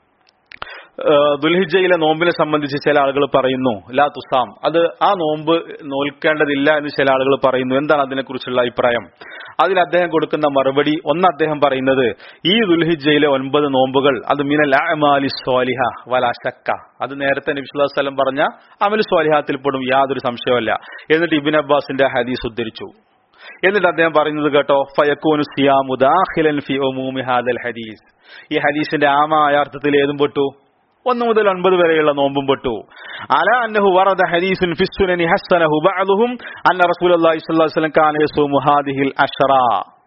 ദുൽഹിജ്ജയിലെ നോമ്പിനെ സംബന്ധിച്ച് ചില ആളുകൾ പറയുന്നു ലാ തുസാം, അത് ആ നോമ്പ് നോൽക്കേണ്ടതില്ല എന്ന് ചില ആളുകൾ പറയുന്നു. എന്താണ് അതിനെക്കുറിച്ചുള്ള അഭിപ്രായം? അതിൽ അദ്ദേഹം കൊടുക്കുന്ന മറുപടി, ഒന്ന് അദ്ദേഹം പറയുന്നത് ഈ ദുൽഹിജ്ജയിലെ ഒൻപത് നോമ്പുകൾ അത് മിനൽ അഅമാലി സ്വാലിഹ വലാ ശക്ക, അത് നേരത്തെ നബി സല്ലല്ലാഹു അലൈഹി വസല്ലം പറഞ്ഞ അമൽ സ്വാലിഹാത്തിൽ പെടും, യാതൊരു സംശയമല്ല. എന്നിട്ട് ഇബ്നു അബ്ബാസിന്റെ ഹദീസ് ഉദ്ധരിച്ചു. എന്നിട്ട് അദ്ദേഹം പറയുന്നത് കേട്ടോ, ഫയകൂനു സിയാമു ദാഖിലൻ ഫി ഉമൂമി ഹാദൽ ഹദീസ്, ഈ ഹദീസിന്റെ ആമായ അർത്ഥത്തിൽ ഏതും പെട്ടു, ഒന്ന് മുതൽ ഒൻപത് വരെയുള്ള നോമ്പും പെട്ടു. അല അന്നഹു വറദ ഹദീസുൻ ഫി സുനനി ഹസ്സനഹു ബഅദുഹും അന്ന റസൂലുള്ളാഹി സ്വല്ലല്ലാഹു അലൈഹി വസല്ലം കാന യസൂമു ഹാദിഹിൽ അശ്റ,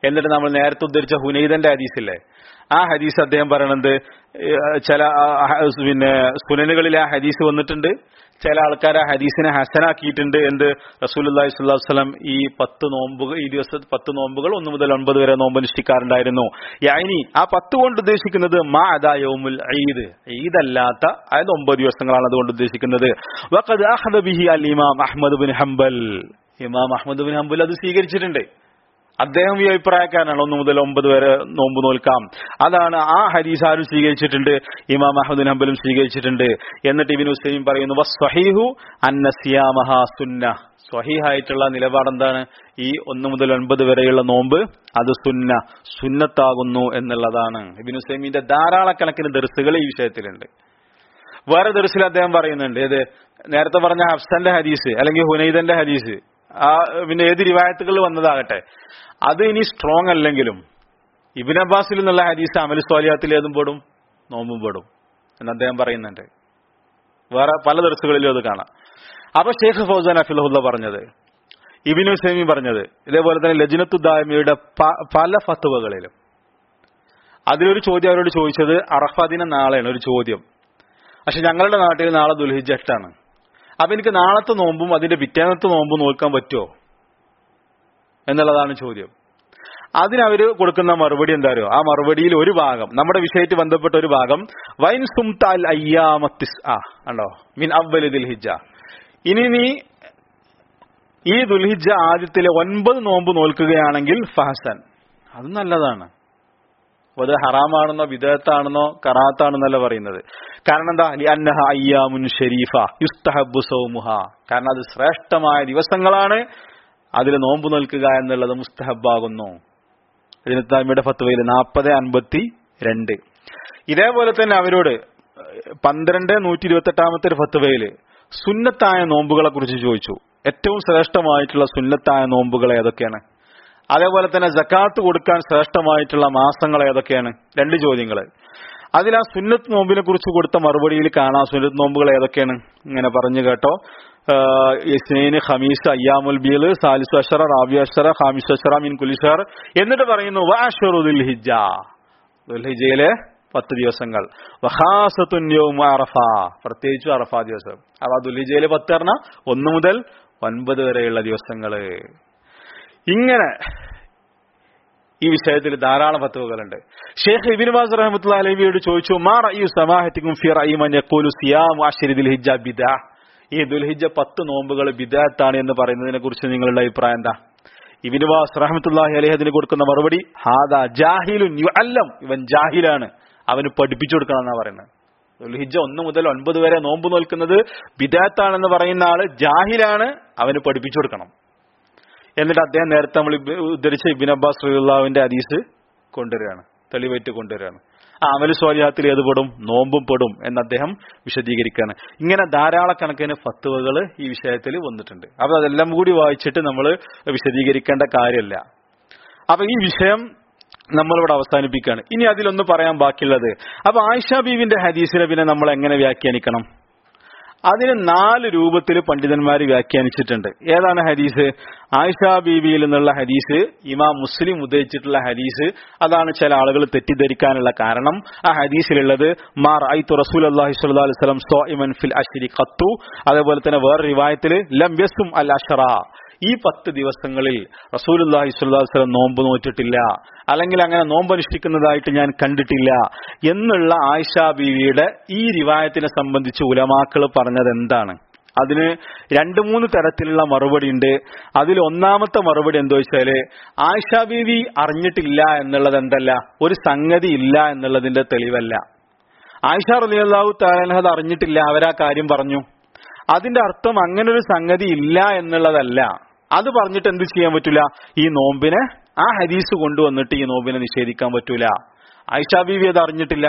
എന്നിട്ട് നമ്മൾ നേരത്തെ ഉദ്ധരിച്ച ഹുനൈദന്റെ ഹദീസില്ലേ, ആ ഹദീസ് അദ്ദേഹം പറയണത് ചില പിന്നെ സുനനുകളിൽ ആ ഹദീസ് വന്നിട്ടുണ്ട്, ചില ആൾക്കാർ ആ ഹദീസിനെ ഹസനാക്കിയിട്ടുണ്ട്. എന്ത് റസൂലുള്ളാഹി സ്വല്ലല്ലാഹു അലൈഹി വസല്ലം ഈ പത്ത് നോമ്പുകൾ ഈ ദിവസം പത്ത് നോമ്പുകൾ ഒന്ന് മുതൽ ഒൻപത് വരെ നോമ്പ് അനുഷ്ഠിക്കാറുണ്ടായിരുന്നു. യാനി ആ പത്ത് കൊണ്ട് ഉദ്ദേശിക്കുന്നത് മാ അദാ യൗമുൽ ഈദ്, ഈദല്ലാത്ത അതായത് ഒമ്പത് ദിവസങ്ങളാണ് അതുകൊണ്ട് ഉദ്ദേശിക്കുന്നത്. വഖദ് അഖദ ബിഹി അൽ ഇമാം അഹ്മദ് ബിൻ ഹംബൽ, ഇമാം അഹ്മദ് ബിൻ ഹംബൽ അത് സ്വീകരിച്ചിട്ടുണ്ട്. അദ്ദേഹം ഈ അഭിപ്രായക്കാരനാണ്, ഒന്ന് മുതൽ ഒമ്പത് വരെ നോമ്പ് നോൽക്കാം. അതാണ് ആ ഹദീസ് ആരും സ്വീകരിച്ചിട്ടുണ്ട്, ഇമാം അഹ്മദ് ബിൻ ഹംബലും സ്വീകരിച്ചിട്ടുണ്ട്. എന്നിട്ട് ഇബ്നു ഉസൈമീൻ പറയുന്നു വസ്സഹീഹു അന്ന സിയാമഹാ സുന്ന, സ്വഹീഹായിട്ടുള്ള നിലപാട് എന്താണ്, ഈ ഒന്ന് മുതൽ ഒൻപത് വരെയുള്ള നോമ്പ് അത് സുന്ന സുന്നത്താകുന്നു എന്നുള്ളതാണ്. ഇബ്നു ഉസൈമീന്റെ ധാരാളക്കണക്കിന് ദർസുകൾ ഈ വിഷയത്തിലുണ്ട്. വേറെ ദർസിൽ അദ്ദേഹം പറയുന്നുണ്ട്, ഏത് നേരത്തെ പറഞ്ഞ ഹഫ്സന്റെ ഹദീസ് അല്ലെങ്കിൽ ഹുനൈദന്റെ ഹദീസ്, ആ പിന്നെ ഏത് റിവായത്തുകളിൽ വന്നതാകട്ടെ, അത് ഇനി സ്ട്രോങ് അല്ലെങ്കിലും ഇബ്നു അബ്ബാസിൽ നിന്നുള്ള ഹദീസ് അമൽ സ്വാലിഹാത്തിൽ ഏതും പെടും, നോമ്പും പെടും എന്ന് അദ്ദേഹം പറയുന്നുണ്ട്. വേറെ പല ദർസുകളിലും അത് കാണാം. അപ്പൊ ഷെയ്ഖ് ഫൗസാൻ ഹഫിളഹുല്ലാ പറഞ്ഞത്, ഇബ്നു ഉസൈമീൻ പറഞ്ഞത്, ഇതേപോലെ തന്നെ ലജ്നത്തു ദായിമയുടെ പല ഫത്വകളിലും അതിലൊരു ചോദ്യം അവരോട് ചോദിച്ചത് അറഫ ദിനം നാളെയാണ് ഒരു ചോദ്യം. പക്ഷെ ഞങ്ങളുടെ നാട്ടിൽ നാളെ ദുൽഹിജ്ജ എട്ടാണ്. അപ്പൊ എനിക്ക് നാളത്തെ നോമ്പും അതിന്റെ പിറ്റേന്നത്തെ നോമ്പും നോക്കാൻ പറ്റുമോ എന്നുള്ളതാണ് ചോദ്യം. അതിനവര് കൊടുക്കുന്ന മറുപടി എന്താ അറിയോ? ആ മറുപടിയിൽ ഒരു ഭാഗം, നമ്മുടെ വിഷയമായിട്ട് ബന്ധപ്പെട്ട ഒരു ഭാഗം, വൈൻ സുംതാൽ അയ്യാമത്തിസ് ആ ഉണ്ടോ മിൻ അവ്വലി ദുൽഹിജ്ജ, ഇനി നീ ഈ ദുൽഹിജ്ജ ആദ്യത്തിലെ ഒൻപത് നോമ്പ് നോൽക്കുകയാണെങ്കിൽ ഫഹസൻ, അത് നല്ലതാണ്. അത് ഹറാമാണെന്നോ വിദഅത്താണെന്നോ കറാത്താണെന്നല്ല പറയുന്നത്. കാരണം എന്താ, ലിഅന്നഹ അയ്യാമുൻ ഷരീഫ യുസ്തഹബ്ബു സൗമുഹ, കാരണം അത് ശ്രേഷ്ഠമായ ദിവസങ്ങളാണ്, അതിൽ നോമ്പ് നോൽക്കുക എന്നുള്ളത് മുസ്തഹബാകുന്നു. ഇതിന്റെ ഫത്വയിൽ നാൽപ്പത് അൻപത്തി രണ്ട്. ഇതേപോലെ തന്നെ അവരോട് പന്ത്രണ്ട് നൂറ്റി ഇരുപത്തി എട്ടാമത്തെ ഒരു ഫത്വയില് സുന്നത്തായ നോമ്പുകളെ കുറിച്ച് ചോദിച്ചു. ഏറ്റവും ശ്രേഷ്ഠമായിട്ടുള്ള സുന്നത്തായ നോമ്പുകൾ ഏതൊക്കെയാണ്, അതേപോലെ തന്നെ സക്കാത്ത് കൊടുക്കാൻ ശ്രേഷ്ഠമായിട്ടുള്ള മാസങ്ങൾ ഏതൊക്കെയാണ്, രണ്ട് ചോദ്യങ്ങൾ. അതിൽ ആ സുന്നത്ത് നോമ്പിനെ കുറിച്ച് കൊടുത്ത മറുപടിയിൽ കാണാം സുന്നത്ത് നോമ്പുകൾ ഏതൊക്കെയാണ്. ഇങ്ങനെ പറഞ്ഞു കേട്ടോ, ഇസ്നൈന് ഖമീസ് അയ്യാമുൽ ബീള് സാലിസു അശറ റാബിഉ അശറ ഖാമിസു അശറ മിൻ കുല്ലി ഷഹർ, എന്നിട്ട് പറയുന്നു വഅശ്റു ദുൽഹിജ്ജ, ദുൽഹിജ്ജയിലെ പത്ത് ദിവസങ്ങൾ, വഖാസത്തുൻ യൗമു അറഫ, പ്രത്യേകിച്ച് അറഫ ദിവസം. അപ്പൊ ദുൽഹിജ്ജയിലെ പത്ത് പറഞ്ഞാൽ ഒന്ന് മുതൽ ഒൻപത് വരെയുള്ള ദിവസങ്ങള്. ഇങ്ങനെ ഈ വിഷയത്തിൽ ധാരാളം ഫത്വകളുണ്ട്. ഷെയ്ഖ് ഇബ്നു ബാസ് റഹ്മത്തുള്ളാഹി അലൈഹിയോട് ചോദിച്ചു, മാ റഅയു സമാഹത്തികും ഫി റഅയി മൻ യഖൂലു സിയാമു അശ്രി ദുൽഹിജ്ജ ബിദ്അ, ഈ ദുൽഹിജ്ജ പത്ത് നോമ്പുകൾ ബിദ്അത്താണ് എന്ന് പറയുന്നതിനെ കുറിച്ച് നിങ്ങളുടെ അഭിപ്രായം എന്താ? ഇബ്നു ബാസ് റഹ്മത്തുള്ളാഹി അലൈഹി അതിന് കൊടുക്കുന്ന മറുപടി, ഹാദാ ജാഹിലുൻ യുഅല്ലം, ഇവൻ ജാഹിലാണ്, അവന് പഠിപ്പിച്ചു കൊടുക്കണം എന്നാ പറയുന്നത്. ദുൽഹിജ്ജ ഒന്ന് മുതൽ ഒൻപത് വരെ നോമ്പ് നോൽക്കുന്നത് ബിദ്അത്താണെന്ന് പറയുന്ന ആള് ജാഹിലാണ്, അവന് പഠിപ്പിച്ചു കൊടുക്കണം. എന്നിട്ട് അദ്ദേഹം നേരത്തെ നമ്മൾ ഉദ്ധരിച്ച ഇബ്നു അബ്ബാസ് റളിയല്ലാഹുവിന്റെ ഹദീസ് കൊണ്ടുവരികയാണ്, തെളിവേറ്റ് കൊണ്ടുവരികയാണ്. ആ അമൽ സ്വാലിഹാത്തിൽ ഏത് പെടും, നോമ്പും പെടും എന്ന് അദ്ദേഹം വിശദീകരിക്കുകയാണ്. ഇങ്ങനെ ധാരാളക്കണക്കിന് ഫത്വകൾ ഈ വിഷയത്തിൽ വന്നിട്ടുണ്ട്. അപ്പൊ അതെല്ലാം കൂടി വായിച്ചിട്ട് നമ്മൾ വിശദീകരിക്കേണ്ട കാര്യമല്ല. അപ്പൊ ഈ വിഷയം നമ്മളിവിടെ അവസാനിപ്പിക്കുകയാണ്. ഇനി അതിലൊന്ന് പറയാൻ ബാക്കിയുള്ളത്, അപ്പൊ ആയിഷ ബീവിന്റെ ഹദീസിനെ പിന്നെ നമ്മൾ എങ്ങനെ വ്യാഖ്യാനിക്കണം? അതിന് നാല് രൂപത്തിൽ പണ്ഡിതന്മാർ വ്യാഖ്യാനിച്ചിട്ടുണ്ട്. ഏതാണ് ഹദീസ്? ആയിഷ ബീവിയിൽ നിന്നുള്ള ഹദീസ്, ഇമാം മുസ്ലിം ഉദ്ധരിച്ചിട്ടുള്ള ഹദീസ്. അതാണ് ചില ആളുകൾ തെറ്റിദ്ധരിക്കാനുള്ള കാരണം. ആ ഹദീസിലുള്ളത് മാ റഅയ്തു റസൂലുള്ളാഹി സ്വല്ലല്ലാഹു അലൈഹി വസല്ലം സ്വാഇമൻ ഫിൽ അശ്രി ഖത്തു, അതേപോലെ തന്നെ വേറെ റിവായത്തിൽ ലം യസും അൽ അശ്റ, ഈ പത്ത് ദിവസങ്ങളിൽ റസൂലുള്ളാഹി സ്വല്ലല്ലാഹു അലൈഹി വസല്ലം നോമ്പ് നോറ്റിട്ടില്ല, അല്ലെങ്കിൽ അങ്ങനെ നോമ്പ് അനുഷ്ഠിക്കുന്നതായിട്ട് ഞാൻ കണ്ടിട്ടില്ല എന്നുള്ള ആയിഷ ബീവിയുടെ ഈ റിവായത്തിനെ സംബന്ധിച്ച് ഉലമാക്കൾ പറഞ്ഞത് എന്താണ്? അതിന് രണ്ട് മൂന്ന് തരത്തിലുള്ള മറുപടി ഉണ്ട്. അതിൽ ഒന്നാമത്തെ മറുപടി എന്താ വെച്ചാല്, ആയിഷ ബീവി അറിഞ്ഞിട്ടില്ല എന്നുള്ളത് എന്തല്ല, ഒരു സംഗതി ഇല്ല എന്നുള്ളതിന്റെ തെളിവല്ല. ആയിഷ റളിയല്ലാഹു തആല അൻഹ അത് അറിഞ്ഞിട്ടില്ല, അവരാ കാര്യം പറഞ്ഞു. അതിന്റെ അർത്ഥം അങ്ങനെ ഒരു സംഗതി ഇല്ല എന്നുള്ളതല്ല. അത് പറഞ്ഞിട്ട് എന്ത് ചെയ്യാൻ പറ്റൂല, ഈ നോമ്പിനെ ആ ഹദീസ് കൊണ്ടുവന്നിട്ട് ഈ നോമ്പിനെ നിഷേധിക്കാൻ പറ്റൂല. ആയിഷ ബീവി അത് അറിഞ്ഞിട്ടില്ല,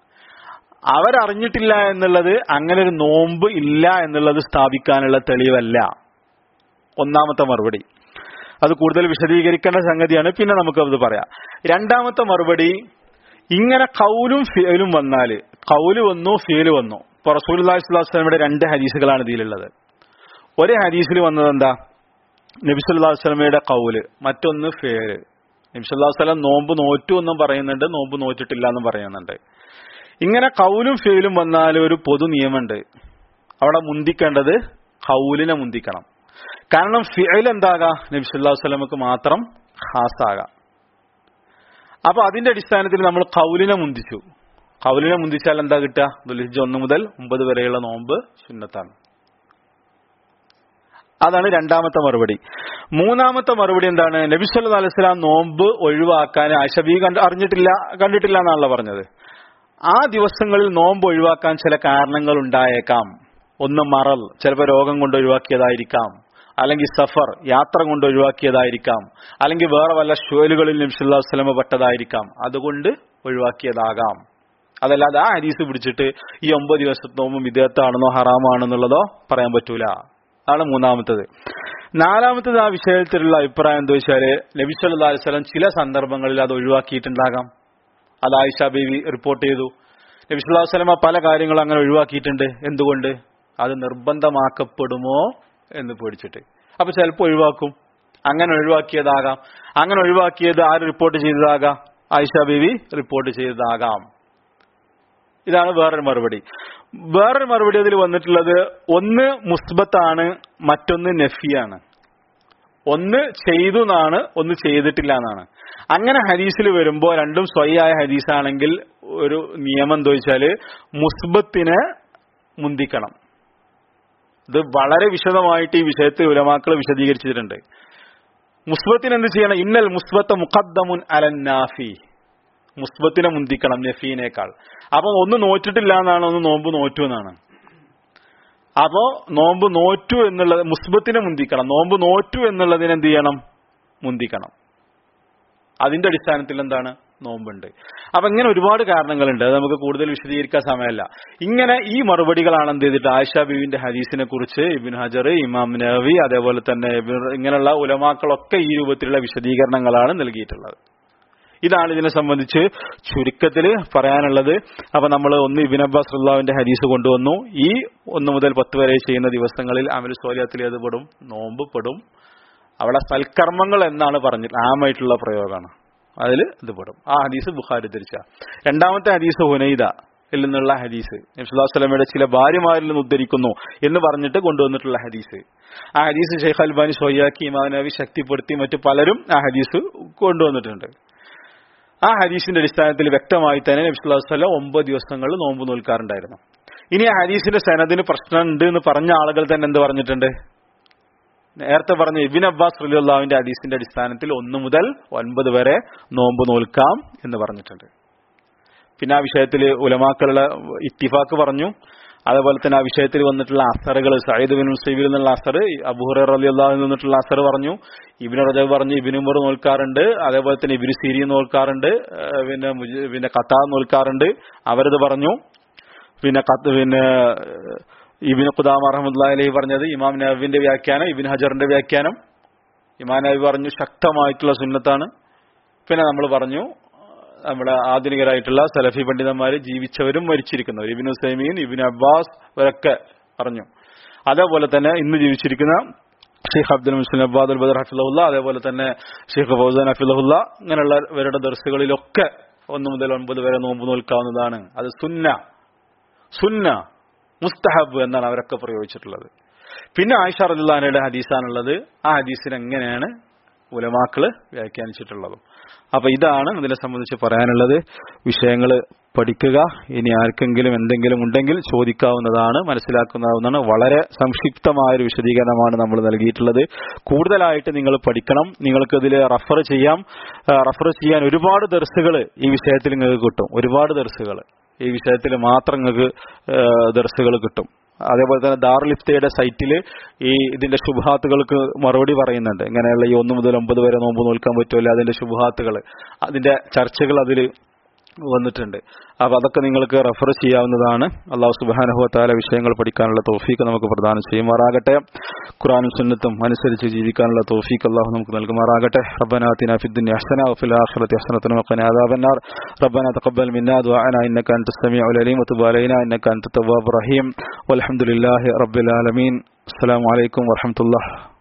അവരറിഞ്ഞിട്ടില്ല എന്നുള്ളത് അങ്ങനെ ഒരു നോമ്പ് ഇല്ല എന്നുള്ളത് സ്ഥാപിക്കാനുള്ള തെളിവല്ല. ഒന്നാമത്തെ മറുപടി. അത് കൂടുതൽ വിശദീകരിക്കേണ്ട സംഗതിയാണ്, പിന്നെ നമുക്കത് പറയാം. രണ്ടാമത്തെ മറുപടി, ഇങ്ങനെ ഖൗലും ഫിഅലും വന്നാല്, ഖൗല് വന്നു ഫിഅല് വന്നു. ഇപ്പൊ റസൂലുള്ളാഹി സ്വല്ലല്ലാഹു അലൈഹി വസല്ലമയുടെ രണ്ട് ഹദീസുകളാണ് ഇതിലുള്ളത്. ഒരു ഹദീസിൽ വന്നത് എന്താ, നബി സല്ലല്ലാഹു അലൈഹി വസല്ലമയുടെ ഖൗല്, മറ്റൊന്ന് ഫിഅല്. നബി സല്ലല്ലാഹു അലൈഹി വസല്ലം നോമ്പ് നോറ്റു എന്നും പറയുന്നുണ്ട്, നോമ്പ് നോറ്റിട്ടില്ല എന്നും പറയുന്നുണ്ട്. ഇങ്ങനെ കൗലും ഫീലും വന്നാൽ ഒരു പൊതു നിയമമുണ്ട്. അവിടെ മുന്തിക്കേണ്ടത് കൗലിനെ മുന്തിക്കണം. കാരണം ഫിഅൽ എന്താകാം, നബി സല്ലല്ലാഹു അലൈഹി വസല്ലമക്ക് മാത്രം ഖാസാകാം. അപ്പൊ അതിന്റെ അടിസ്ഥാനത്തിൽ നമ്മൾ കൗലിനെ മുന്തിച്ചു. കൗലിനെ മുന്തിച്ചാൽ എന്താ കിട്ടുക? ദുൽഹിജ്ജ ഒന്ന് മുതൽ ഒമ്പത് വരെയുള്ള നോമ്പ് സുന്നത്താണ്. അതാണ് രണ്ടാമത്തെ മറുപടി. മൂന്നാമത്തെ മറുപടി എന്താണ്? നബി സല്ലല്ലാഹു അലൈഹി വസല്ലം നോമ്പ് ഒഴിവാക്കാൻ ആയിഷ ബീവി കണ്ട് അറിഞ്ഞിട്ടില്ല കണ്ടിട്ടില്ല എന്നാണല്ലോ പറഞ്ഞത്. ആ ദിവസങ്ങളിൽ നോമ്പ് ഒഴിവാക്കാൻ ചില കാരണങ്ങൾ ഉണ്ടായേക്കാം. ഒന്ന് മറൽ, ചിലപ്പോൾ രോഗം കൊണ്ട് ഒഴിവാക്കിയതായിരിക്കാം, അല്ലെങ്കിൽ സഫർ യാത്ര കൊണ്ട് ഒഴിവാക്കിയതായിരിക്കാം, അല്ലെങ്കിൽ വേറെ വല്ല ഷുവലുകളിൽ നബി സല്ലല്ലാഹു അലൈഹി വസല്ലം പെട്ടതായിരിക്കാം, അതുകൊണ്ട് ഒഴിവാക്കിയതാകാം. അതല്ലാതെ ആ ഹദീസ് പിടിച്ചിട്ട് ഈ ഒമ്പത് ദിവസത്തെ നോമ്പ് വിദഅത്താണെന്നോ ഹറാമാണെന്നുള്ളതോ പറയാൻ പറ്റൂല. അതാണ് മൂന്നാമത്തത്. നാലാമത്തത് ആ വിഷയത്തിലുള്ള അഭിപ്രായം എന്താ വെച്ചാല് നബി സല്ലല്ലാഹു അലൈഹി വസല്ലം ചില സന്ദർഭങ്ങളിൽ അത് ഒഴിവാക്കിയിട്ടുണ്ടാകാം. അത് ആയിഷ ബീവി റിപ്പോർട്ട് ചെയ്തു. നബി സല്ലല്ലാഹു അലൈഹി വസല്ലം പല കാര്യങ്ങളും അങ്ങനെ ഒഴിവാക്കിയിട്ടുണ്ട്. എന്തുകൊണ്ട്? അത് നിർബന്ധമാക്കപ്പെടുമോ എന്ന് പേടിച്ചിട്ട്. അപ്പൊ ചിലപ്പോൾ ഒഴിവാക്കും. അങ്ങനെ ഒഴിവാക്കിയതാകാം. അങ്ങനെ ഒഴിവാക്കിയത് ആര് റിപ്പോർട്ട് ചെയ്തതാകാം? ആയിഷ ബീവി റിപ്പോർട്ട് ചെയ്തതാകാം. ഇതാണ് വേറൊരു മറുപടി. വേറൊരു മറുപടി അതിൽ വന്നിട്ടുള്ളത് ഒന്ന് മുസ്ബത്താണ്, മറ്റൊന്ന് നഫിയാണ്. ഒന്ന് ചെയ്തു എന്നാണ്, ഒന്ന് ചെയ്തിട്ടില്ല എന്നാണ്. അങ്ങനെ ഹദീസിൽ വരുമ്പോൾ രണ്ടും സ്വയ്യായ ഹദീസാണെങ്കിൽ ഒരു നിയമം എന്താ വെച്ചാല് മുസ്ബത്തിനെ മുന്തിക്കണം. ഇത് വളരെ വിശദമായിട്ട് ഈ വിഷയത്തിൽ ഉലമാക്കൾ വിശദീകരിച്ചിട്ടുണ്ട്. മുസ്ബത്തിന് എന്ത് ചെയ്യണം? ഇന്നൽ മുസ്ബത്ത മുഖദ്ദമുൻ അലൻ നാഫി. മുസ്ബത്തിനെ മുന്തിക്കണം നഫീനേക്കാൾ. അപ്പൊ ഒന്ന് നോറ്റിട്ടില്ല എന്നാണ്, ഒന്ന് നോമ്പ് നോറ്റു എന്നാണ്. അപ്പോ നോമ്പ് നോറ്റു എന്നുള്ളത് മുസ്ബത്തിനെ മുന്തിക്കണം. നോമ്പ് നോറ്റു എന്നുള്ളതിന് എന്ത് ചെയ്യണം? മുന്തിക്കണം. അതിന്റെ അടിസ്ഥാനത്തിൽ എന്താണ്? നോമ്പുണ്ട്. അപ്പൊ ഇങ്ങനെ ഒരുപാട് കാരണങ്ങളുണ്ട്. അത് നമുക്ക് കൂടുതൽ വിശദീകരിക്കാൻ സമയമല്ല. ഇങ്ങനെ ഈ മറുപടികളാണ് എന്ത് ചെയ്തിട്ട് ആയിഷ ബീവിന്റെ ഹദീസിനെ കുറിച്ച് ഇബ്നു ഹജർ, ഇമാം നവവി, അതേപോലെ തന്നെ ഇങ്ങനെയുള്ള ഉലമാക്കളൊക്കെ ഈ രൂപത്തിലുള്ള വിശദീകരണങ്ങളാണ് നൽകിയിട്ടുള്ളത്. ഇതാണ് ഇതിനെ സംബന്ധിച്ച് ചുരുക്കത്തിൽ പറയാനുള്ളത്. അപ്പൊ നമ്മൾ ഒന്ന് ഇബ്നു അബ്ബാസ് റളിയല്ലാഹുവിന്റെ ഹദീസ് കൊണ്ടുവന്നു. ഈ ഒന്ന് മുതൽ പത്ത് വരെ ചെയ്യുന്ന ദിവസങ്ങളിൽ അമലു സ്വാലിഹാത്തിൽ ഏത് പെടും? നോമ്പ് പെടും. അവിടെ സൽക്കർമ്മങ്ങൾ എന്നാണ് പറഞ്ഞിട്ട് ആമായിട്ടുള്ള പ്രയോഗമാണ്, അതിൽ ഇത് പെടും. ആ ഹദീസ് ബുഖാരി ധരിച്ച. രണ്ടാമത്തെ ഹദീസ് ഹുനൈദ ിൽ നിന്നുള്ള ഹദീസ്, നബി സല്ലല്ലാഹു അലൈഹി വസല്ലമയുടെ ചില ഭാര്യമാരിൽ നിന്ന് ഉദ്ധരിക്കുന്നു എന്ന് പറഞ്ഞിട്ട് കൊണ്ടുവന്നിട്ടുള്ള ഹദീസ്. ആ ഹദീസ് ഷെയ്ഖ് അൽബാനി സ്വഹിയാക്കി, ഇമാം നവവി ശക്തിപ്പെടുത്തി, മറ്റു പലരും ആ ഹദീസ് കൊണ്ടുവന്നിട്ടുണ്ട്. ആ ഹദീസിന്റെ അടിസ്ഥാനത്തിൽ വ്യക്തമായി തന്നെ നബി സല്ലല്ലാഹു അലൈഹി വസല്ലം ഒമ്പത് ദിവസങ്ങളിൽ നോമ്പ് നോൽക്കാറുണ്ടായിരുന്നു. ഇനി ആ ഹദീസിന്റെ സനദിന് പ്രശ്നമുണ്ട് എന്ന് പറഞ്ഞ ആളുകൾ തന്നെ എന്ത് പറഞ്ഞിട്ടുണ്ട്? നേരത്തെ പറഞ്ഞ ഇബ്നു അബ്ബാസ് റളിയല്ലാഹുവിന്റെ ഹദീസിന്റെ അടിസ്ഥാനത്തിൽ ഒന്ന് മുതൽ ഒൻപത് വരെ നോമ്പ് നോൽക്കാം എന്ന് പറഞ്ഞിട്ടുണ്ട്. പിന്നെ ആ വിഷയത്തിൽ ഉലമാക്കളുടെ ഇത്തിഫാക്ക് പറഞ്ഞു. അതേപോലെ തന്നെ ആ വിഷയത്തിൽ വന്നിട്ടുള്ള അസറുകൾ, സഈദ് ബിൻ മുസയ്യിബിൽ നിന്നുള്ള അസർ, അബൂ ഹുറൈറ റളിയല്ലാഹു അൻഹു നിന്നിട്ടുള്ള അസർ പറഞ്ഞു. ഇബ്നു റജബ് പറഞ്ഞു ഇബ്നു ഉമർ നോൽക്കാറുണ്ട്. അതേപോലെ തന്നെ ഇബ്നു സിരീൻ നോൽക്കാറുണ്ട്. പിന്നെ പിന്നെ ഖത്താദ നോൽക്കാറുണ്ട്. അവരത് പറഞ്ഞു. പിന്നെ പിന്നെ ഇബ്നു ഖുദാമ റഹ്മത്തുള്ളാഹി അലൈഹി പറഞ്ഞത്, ഇമാം നവവിന്റെ വ്യാഖ്യാനം, ഇബ്നു ഹജറിന്റെ വ്യാഖ്യാനം. ഇമാം നവവി പറഞ്ഞു ശക്തമായിട്ടുള്ള സുന്നത്താണ്. പിന്നെ നമ്മൾ പറഞ്ഞു നമ്മുടെ ആധുനികരായിട്ടുള്ള സലഫി പണ്ഡിതന്മാര് ജീവിച്ചവരും മരിച്ചിരിക്കുന്നവർ, ഇബ്നു ഉസൈമീൻ, ഇബ്നു അബ്ബാസ് ഇവരൊക്കെ പറഞ്ഞു. അതേപോലെ തന്നെ ഇന്ന് ജീവിച്ചിരിക്കുന്ന ഷെയ്ഖ് അബ്ദുൽ മുഹ്സിൻ അബ്ബാദുൽ ബദർ ഹഫിളഹുല്ലാ, അതേപോലെ തന്നെ ഷെയ്ഖ് ഫൗസാൻ ഹഫിളഹുല്ലാ, ഇങ്ങനെയുള്ള ഇവരുടെ ദർസുകളിലൊക്കെ ഒന്ന് മുതൽ ഒൻപത് വരെ നോമ്പ് നോൽക്കാവുന്നതാണ്. അത് സുന്ന സുന്ന മുസ്തഹബ് എന്നാണ് അവരൊക്കെ പ്രയോഗിച്ചിട്ടുള്ളത്. പിന്നെ ആയിഷ റളിയല്ലാഹു അൻഹയുടെ ഹദീസാണുള്ളത്. ആ ഹദീസിന് എങ്ങനെയാണ് ഉലമാക്കള് വ്യാഖ്യാനിച്ചിട്ടുള്ളത്. അപ്പൊ ഇതാണ് ഇതിനെ സംബന്ധിച്ച് പറയാനുള്ളത്. വിഷയങ്ങൾ പഠിക്കുക. ഇനി ആർക്കെങ്കിലും എന്തെങ്കിലും ഉണ്ടെങ്കിൽ ചോദിക്കാവുന്നതാണ്, മനസ്സിലാക്കാവുന്നതാണ്. വളരെ സംക്ഷിപ്തമായ ഒരു വിശദീകരണമാണ് നമ്മൾ നൽകിയിട്ടുള്ളത്. കൂടുതലായിട്ട് നിങ്ങൾ പഠിക്കണം. നിങ്ങൾക്ക് ഇതിൽ റഫർ ചെയ്യാം. റഫർ ചെയ്യാൻ ഒരുപാട് ദർസുകൾ ഈ വിഷയത്തിൽ നിങ്ങൾക്ക് കിട്ടും. ഒരുപാട് ദർസുകൾ ഈ വിഷയത്തിൽ മാത്രം നിങ്ങൾക്ക് ദർസുകൾ കിട്ടും. അതേപോലെ തന്നെ ദാറുൽ ഇഫ്തയുടെ സൈറ്റിൽ ഈ ഇതിന്റെ ശുബ്ഹാത്തുകൾക്ക് മറുപടി പറയുന്നുണ്ട്. ഇങ്ങനെയുള്ള ഈ ഒന്ന് മുതൽ ഒമ്പത് വരെ നോമ്പ് നോൽക്കാൻ പറ്റുമല്ലോ, അതിന്റെ ശുബ്ഹാത്തുകൾ, അതിന്റെ ചർച്ചകൾ അതിൽ വന്നിട്ടുണ്ട്. അപ്പൊ അതൊക്കെ നിങ്ങൾക്ക് റെഫർ ചെയ്യാവുന്നതാണ്. അല്ലാഹു സുബ്ഹാനഹു വ തആല വിഷയങ്ങൾ പഠിക്കാനുള്ള തൗഫീഖ് നമുക്ക് പ്രദാനം ചെയ്യുമാറാകട്ടെ. ഖുർആനും സുന്നത്തും അനുസരിച്ച് ജീവിക്കാനുള്ള തൗഫീഖ് അല്ലാഹു നമുക്ക് നൽകുമാറാകട്ടെ. റബ്ബനാ ആതിനാ ഫിദ്ദുനിയ ഹസന വഫിൽ ആഖിറതി ഹസനത വഖിനാ അദാബന്നാർ. റബ്ബനാ തഖബ്ബൽ മിന്നാ ദുആനാ ഇന്നക അൻതസ് സമീഉൽ അലീം വതുബ് അലൈനാ ഇന്നക അൻതത് തവ്വാബുർ റഹീം. വൽഹംദുലില്ലാഹി റബ്ബിൽ ആലമീൻ. അസ്സലാമു അലൈക്കും വറഹ്മത്തുള്ളാഹി.